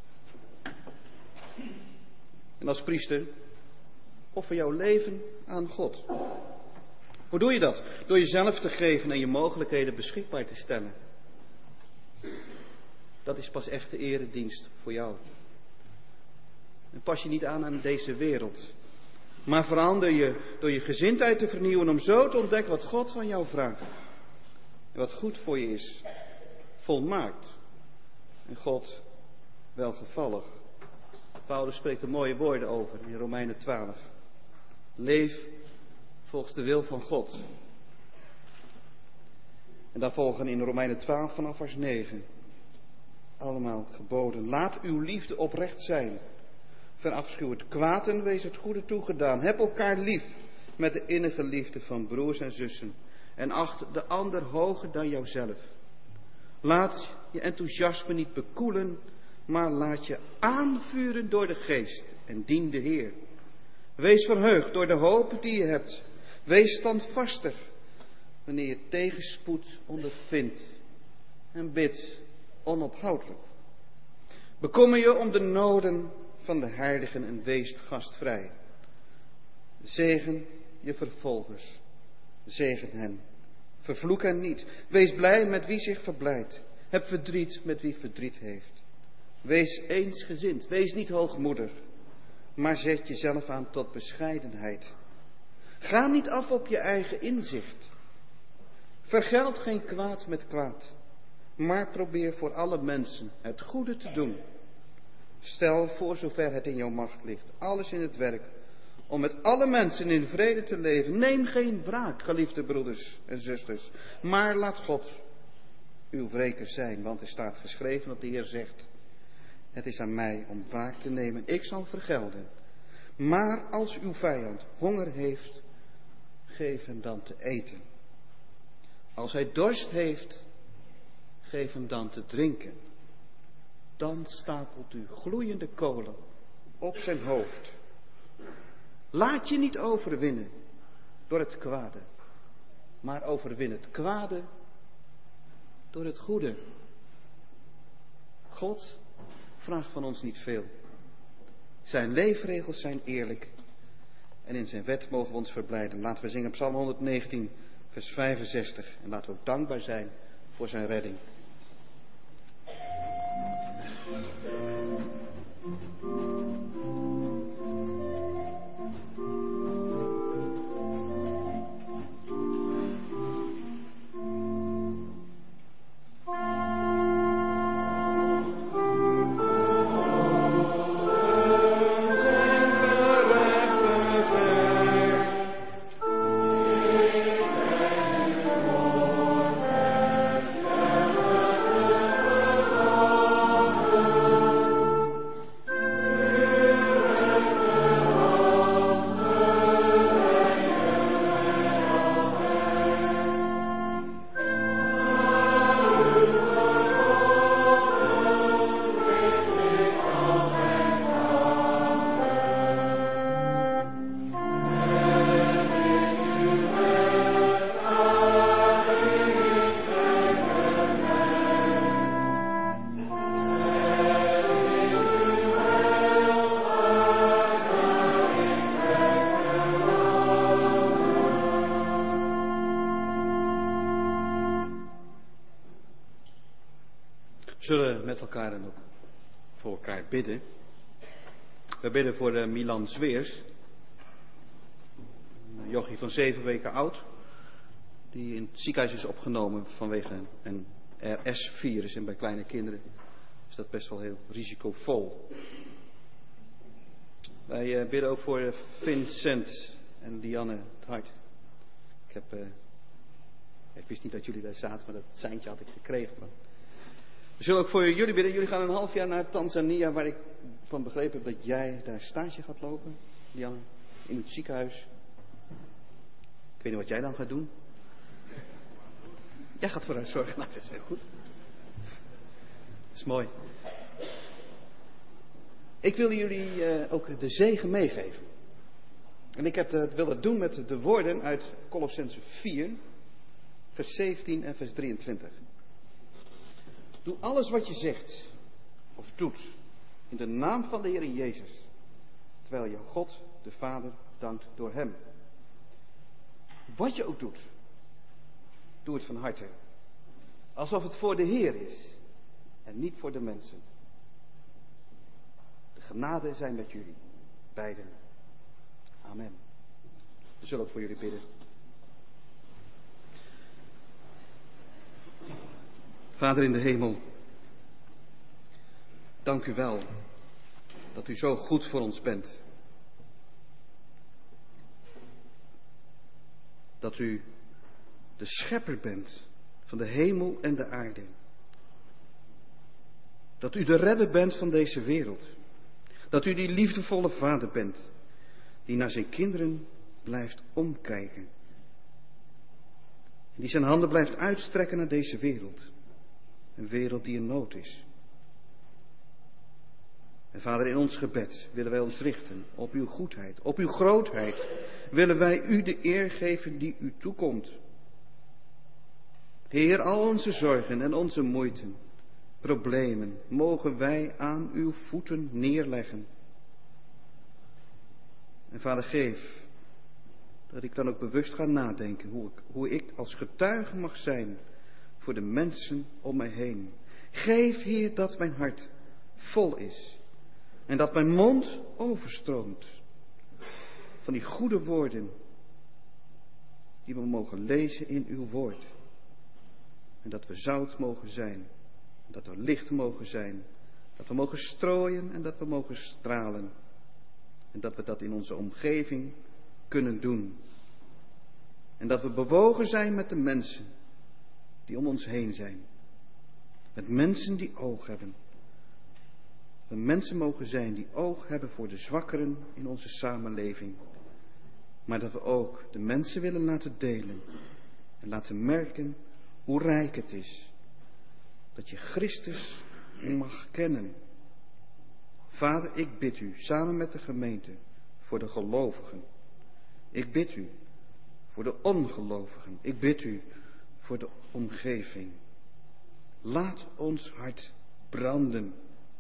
En als priester offer jouw leven aan God. Hoe doe je dat? Door jezelf te geven en je mogelijkheden beschikbaar te stellen. Dat is pas echte eredienst voor jou. En pas je niet aan deze wereld. Maar verander je door je gezindheid te vernieuwen om zo te ontdekken wat God van jou vraagt. En wat goed voor je is. Volmaakt. En God welgevallig. Paulus spreekt er mooie woorden over in Romeinen 12. Leef volgens de wil van God. En daar volgen in Romeinen 12 vanaf vers 9. Allemaal geboden. Laat uw liefde oprecht zijn. Verafschuw het kwaad en wees het goede toegedaan. Heb elkaar lief met de innige liefde van broers en zussen. En acht de ander hoger dan jouzelf. Laat je enthousiasme niet bekoelen, maar laat je aanvuren door de geest en dien de Heer. Wees verheugd door de hoop die je hebt. Wees standvastig wanneer je tegenspoed ondervindt. En bid onophoudelijk. Bekommer je om de noden van de heiligen en wees gastvrij. Zegen je vervolgers. Zegen hen. Vervloek hen niet. Wees blij met wie zich verblijdt. Heb verdriet met wie verdriet heeft. Wees eensgezind. Wees niet hoogmoedig. Maar zet jezelf aan tot bescheidenheid. Ga niet af op je eigen inzicht. Vergeld geen kwaad met kwaad. Maar probeer voor alle mensen het goede te doen. Stel voor zover het in jouw macht ligt. Alles in het werk. Om met alle mensen in vrede te leven. Neem geen wraak, geliefde broeders en zusters. Maar laat God uw wreker zijn. Want er staat geschreven dat de Heer zegt. Het is aan mij om wraak te nemen. Ik zal vergelden. Maar als uw vijand honger heeft, geef hem dan te eten. Als hij dorst heeft, geef hem dan te drinken. Dan stapelt u gloeiende kolen op zijn hoofd. Laat je niet overwinnen door het kwade, maar overwin het kwade door het goede. God vraagt van ons niet veel. Zijn leefregels zijn eerlijk en in zijn wet mogen we ons verblijden. Laten we zingen Psalm 119, vers 65 en laten we ook dankbaar zijn voor zijn redding. Zullen met elkaar en ook voor elkaar bidden. We bidden voor Milan Zweers. Een jochie van 7 weken oud. Die in het ziekenhuis is opgenomen vanwege een RS-virus. En bij kleine kinderen is dat best wel heel risicovol. Wij bidden ook voor Vincent en Dianne het Hart. Ik wist niet dat jullie daar zaten, maar dat seintje had ik gekregen. We zullen ook voor jullie bidden. Jullie gaan een half jaar naar Tanzania, waar ik van begrepen heb dat jij daar stage gaat lopen, Dianne, in het ziekenhuis. Ik weet niet wat jij dan gaat doen. Jij gaat voor haar zorgen. Nou, dat is heel goed. Dat is mooi. Ik wil jullie ook de zegen meegeven. En ik heb het willen doen met de woorden uit Kolossenzen 4, vers 17 en vers 23. Doe alles wat je zegt of doet in de naam van de Heer Jezus, terwijl je God, de Vader, dankt door Hem. Wat je ook doet, doe het van harte. Alsof het voor de Heer is en niet voor de mensen. De genade zijn met jullie, beiden. Amen. We zullen ook voor jullie bidden. Vader in de hemel, dank u wel dat u zo goed voor ons bent. Dat u de schepper bent van de hemel en de aarde. Dat u de redder bent van deze wereld. Dat u die liefdevolle vader bent, die naar zijn kinderen blijft omkijken. En die zijn handen blijft uitstrekken naar deze wereld. Een wereld die in nood is. En Vader, in ons gebed willen wij ons richten op uw goedheid, op uw grootheid. Willen wij u de eer geven die u toekomt. Heer, al onze zorgen en onze moeiten, problemen, mogen wij aan uw voeten neerleggen. En Vader, geef dat ik dan ook bewust ga nadenken hoe ik als getuige mag zijn voor de mensen om mij heen. Geef, Heer, dat mijn hart vol is en dat mijn mond overstroomt van die goede woorden die we mogen lezen in uw woord. En dat we zout mogen zijn, dat we licht mogen zijn, dat we mogen strooien en dat we mogen stralen. En dat we dat in onze omgeving kunnen doen. En dat we bewogen zijn met de mensen die om ons heen zijn. Met mensen die oog hebben. We mensen mogen zijn die oog hebben voor de zwakkeren in onze samenleving. Maar dat we ook de mensen willen laten delen. En laten merken hoe rijk het is. Dat je Christus mag kennen. Vader, ik bid u samen met de gemeente voor de gelovigen. Ik bid u voor de ongelovigen. Ik bid u voor de omgeving. Laat ons hart branden.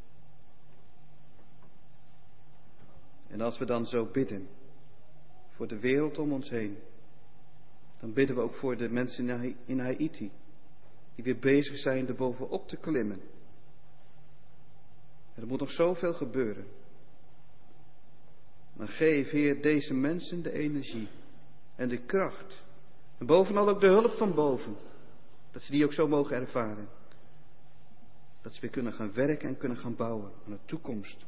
En als we dan zo bidden voor de wereld om ons heen, dan bidden we ook voor de mensen in Haiti, die weer bezig zijn er bovenop te klimmen. Er moet nog zoveel gebeuren. Maar geef, Heer, deze mensen de energie en de kracht. En bovenal ook de hulp van boven. Dat ze die ook zo mogen ervaren. Dat ze weer kunnen gaan werken en kunnen gaan bouwen aan de toekomst.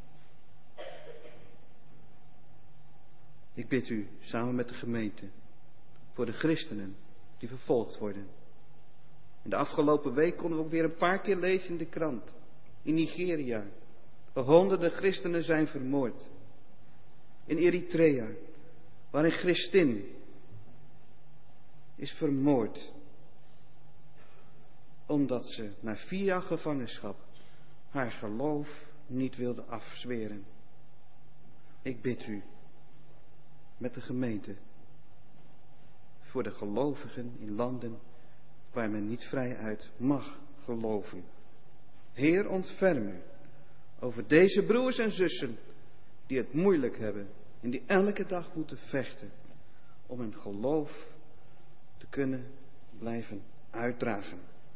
Ik bid u, samen met de gemeente, voor de christenen die vervolgd worden. In de afgelopen week konden we ook weer een paar keer lezen in de krant. In Nigeria, waar honderden christenen zijn vermoord. In Eritrea, waar een christin is vermoord. Omdat ze na 4 jaar gevangenschap haar geloof niet wilde afzweren. Ik bid u, met de gemeente, voor de gelovigen in landen waar men niet vrijuit mag geloven. Heer, ontferm u over deze broers en zussen die het moeilijk hebben en die elke dag moeten vechten om hun geloof te kunnen blijven uitdragen.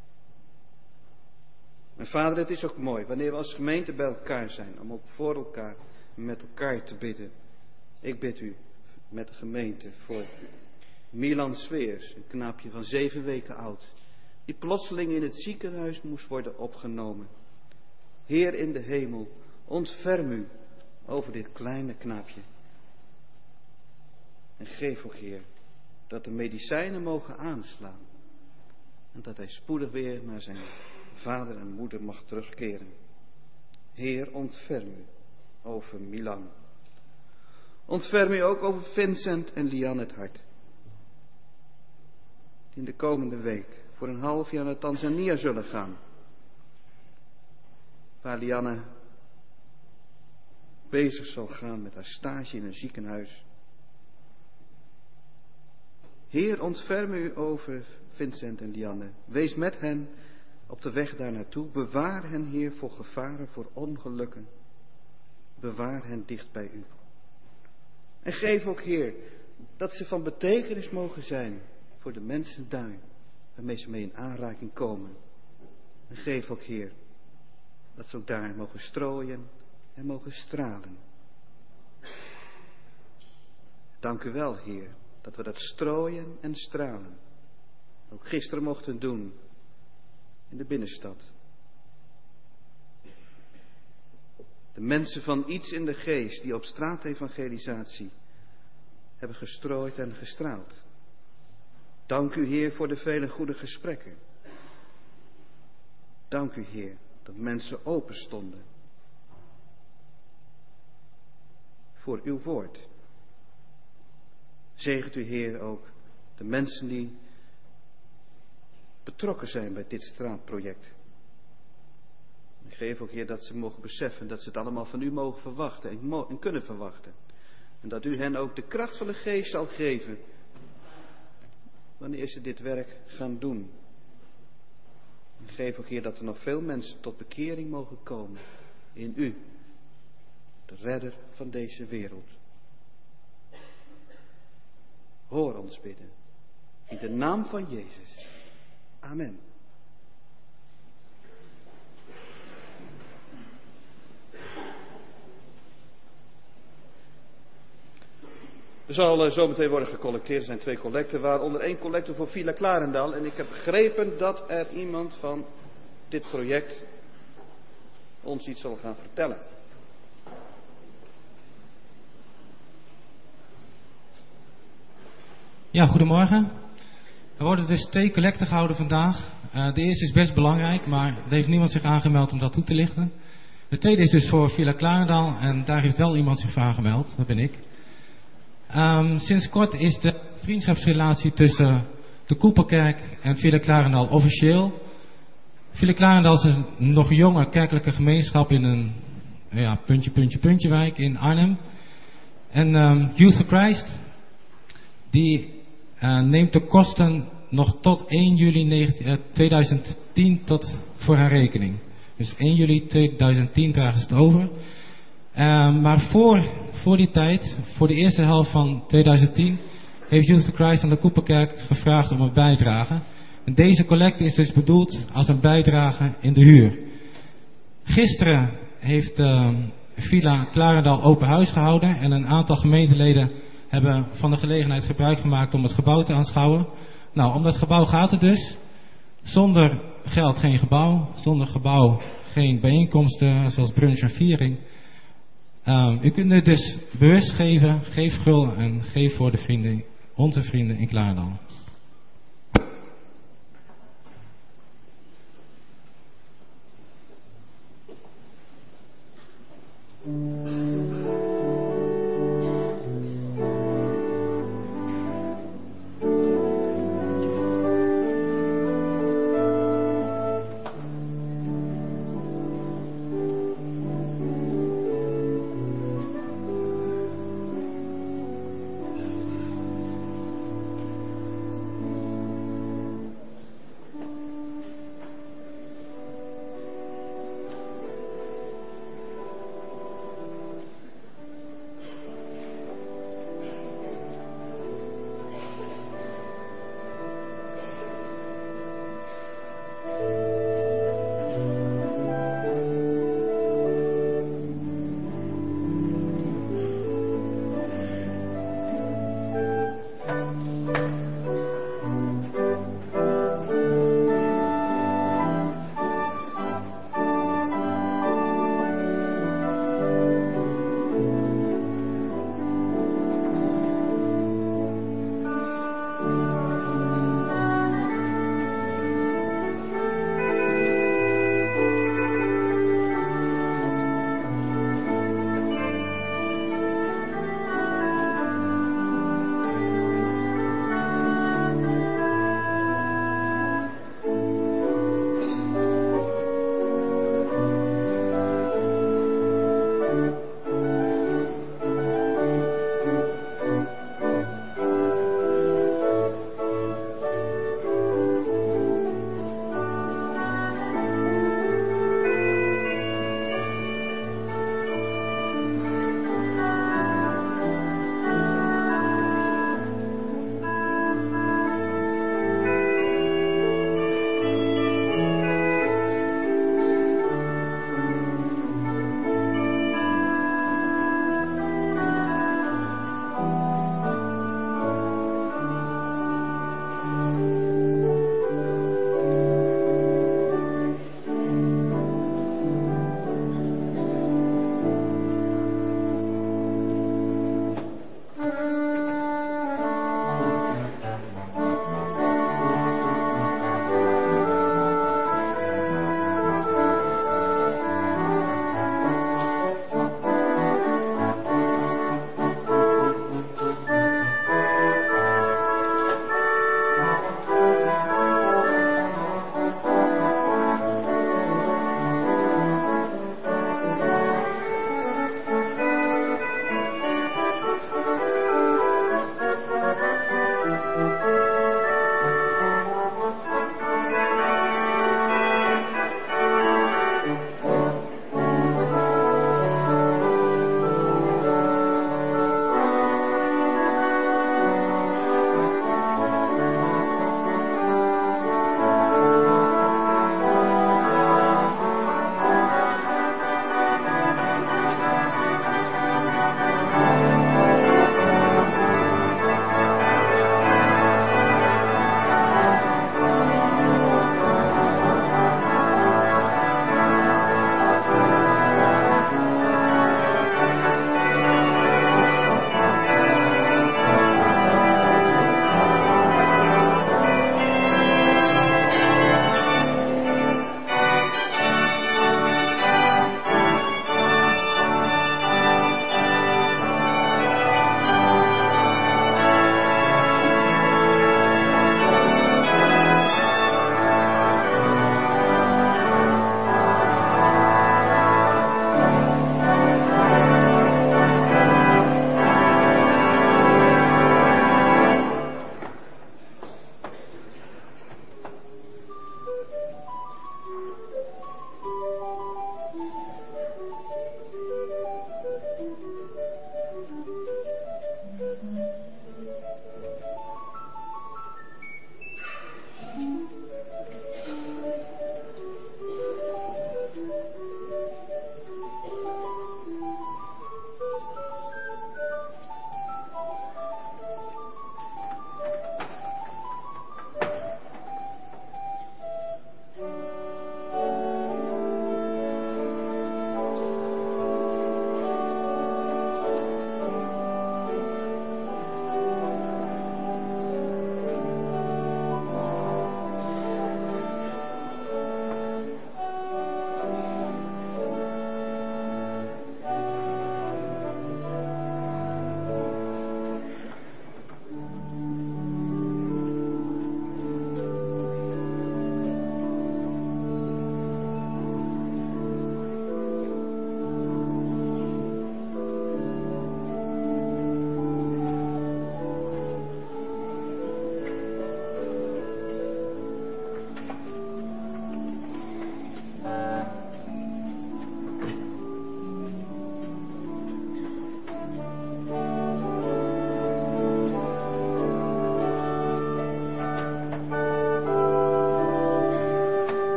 En Vader, het is ook mooi wanneer we als gemeente bij elkaar zijn om ook voor elkaar met elkaar te bidden. Ik bid u met de gemeente voor Milan Sveers, een knaapje van 7 weken oud, die plotseling in het ziekenhuis moest worden opgenomen. Heer in de hemel, ontferm u over dit kleine knaapje. En geef ook, Heer, dat de medicijnen mogen aanslaan. En dat hij spoedig weer naar zijn vader en moeder mag terugkeren. Heer, ontferm u over Milan. Ontferm u ook over Vincent en Lian het hart. Die in de komende week voor een half jaar naar Tanzania zullen gaan. Waar Lianne bezig zal gaan met haar stage in een ziekenhuis. Heer, ontferm u over Vincent en Dianne. Wees met hen op de weg daar naartoe. Bewaar hen, Heer, voor gevaren, voor ongelukken. Bewaar hen dicht bij u. En geef ook, Heer, dat ze van betekenis mogen zijn voor de mensen daar, waarmee ze mee in aanraking komen. En geef ook, Heer, dat ze ook daar mogen strooien en mogen stralen. Dank u wel, Heer, dat we dat strooien en stralen ook gisteren mochten doen in de binnenstad. De mensen van Iets in de Geest die op straatevangelisatie hebben gestrooid en gestraald. Dank u, Heer, voor de vele goede gesprekken. Dank u, Heer, dat mensen open stonden voor uw woord. Zegent u, Heer, ook de mensen die betrokken zijn bij dit straatproject. En geef ook, Heer, dat ze mogen beseffen dat ze het allemaal van u mogen verwachten en kunnen verwachten. En dat u hen ook de kracht van de Geest zal geven wanneer ze dit werk gaan doen. En geef ook, Heer, dat er nog veel mensen tot bekering mogen komen in u, de redder van deze wereld. Hoor ons bidden. In de naam van Jezus. Amen. Er zal zometeen worden gecollecteerd. Er zijn 2 collecten, waaronder 1 collecte voor Villa Klarendal. En ik heb begrepen dat er iemand van dit project ons iets zal gaan vertellen. Ja, goedemorgen. Er worden dus 2 collecten gehouden vandaag. De eerste is best belangrijk, maar er heeft niemand zich aangemeld om dat toe te lichten. De tweede is dus voor Villa Klarendal en daar heeft wel iemand zich voor aangemeld, dat ben ik. Sinds kort is de vriendschapsrelatie tussen de Koepelkerk en Villa Klarendal officieel. Villa Klarendal is een nog jonge kerkelijke gemeenschap in een puntje wijk in Arnhem. En Youth of Christ, die neemt de kosten nog tot 1 juli 2010 tot voor haar rekening. Dus 1 juli 2010 dragen ze het over. Maar voor die tijd, voor de eerste helft van 2010, heeft Youth of Christ aan de Koepelkerk gevraagd om een bijdrage. En deze collecte is dus bedoeld als een bijdrage in de huur. Gisteren heeft Villa Klarendal open huis gehouden en een aantal gemeenteleden hebben van de gelegenheid gebruik gemaakt om het gebouw te aanschouwen. Nou, om dat gebouw gaat het dus. Zonder geld geen gebouw, zonder gebouw geen bijeenkomsten zoals brunch en viering. U kunt het dus bewust geven, geef gul en geef voor de vrienden, onze vrienden in Klarendal.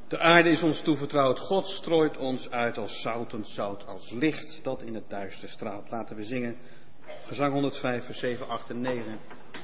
De aarde is ons toevertrouwd. God strooit ons uit als zoutend zout, als licht dat in het duister straalt. Laten we zingen. Gezang 105, vers 7, 8 en 9.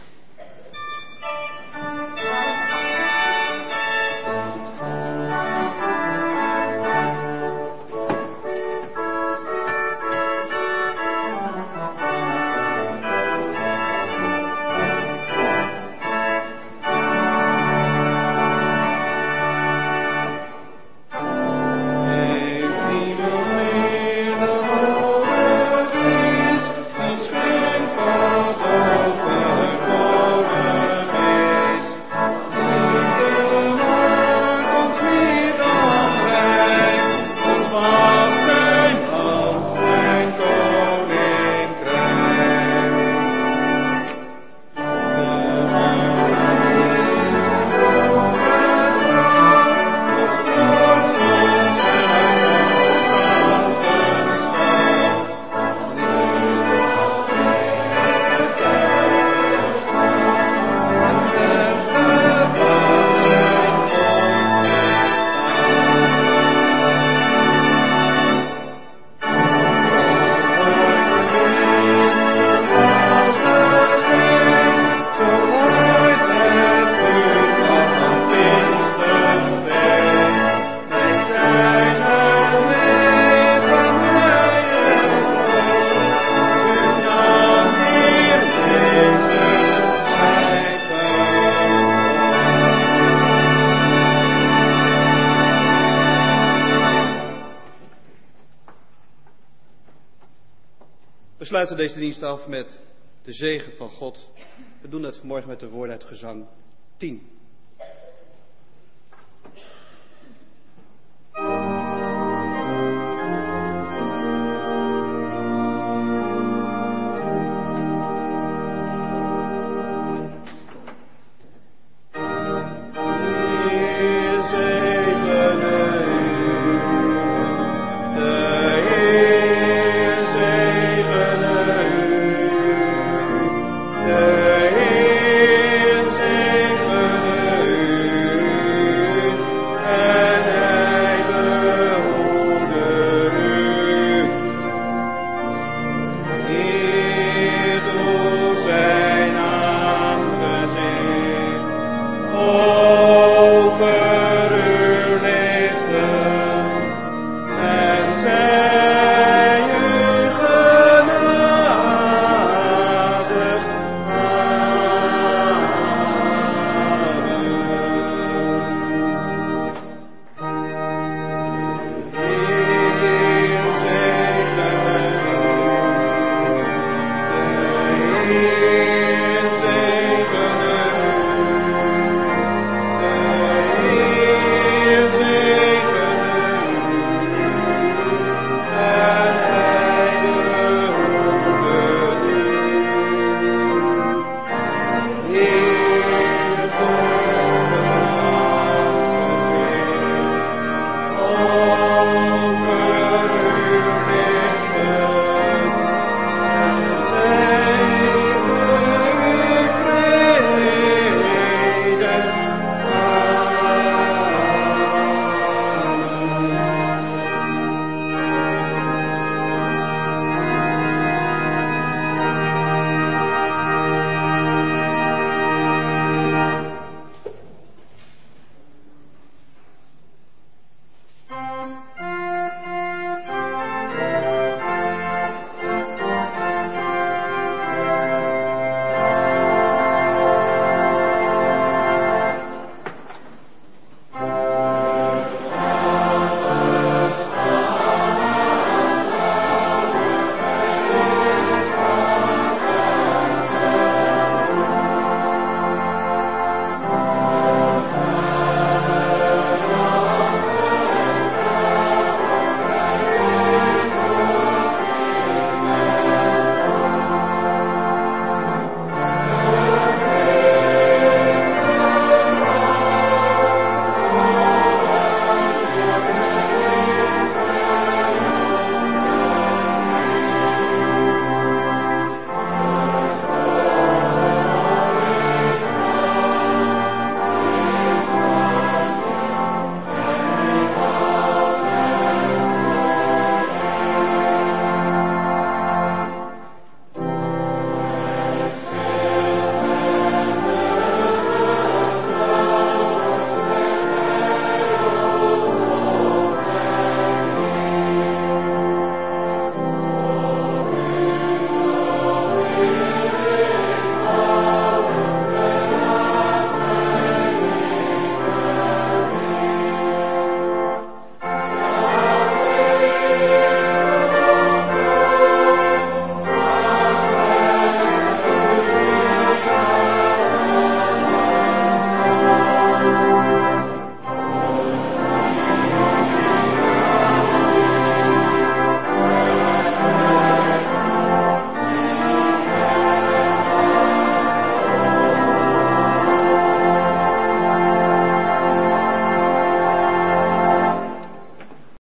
We sluiten deze dienst af met de zegen van God. We doen dat vanmorgen met de woorden uit gezang 10.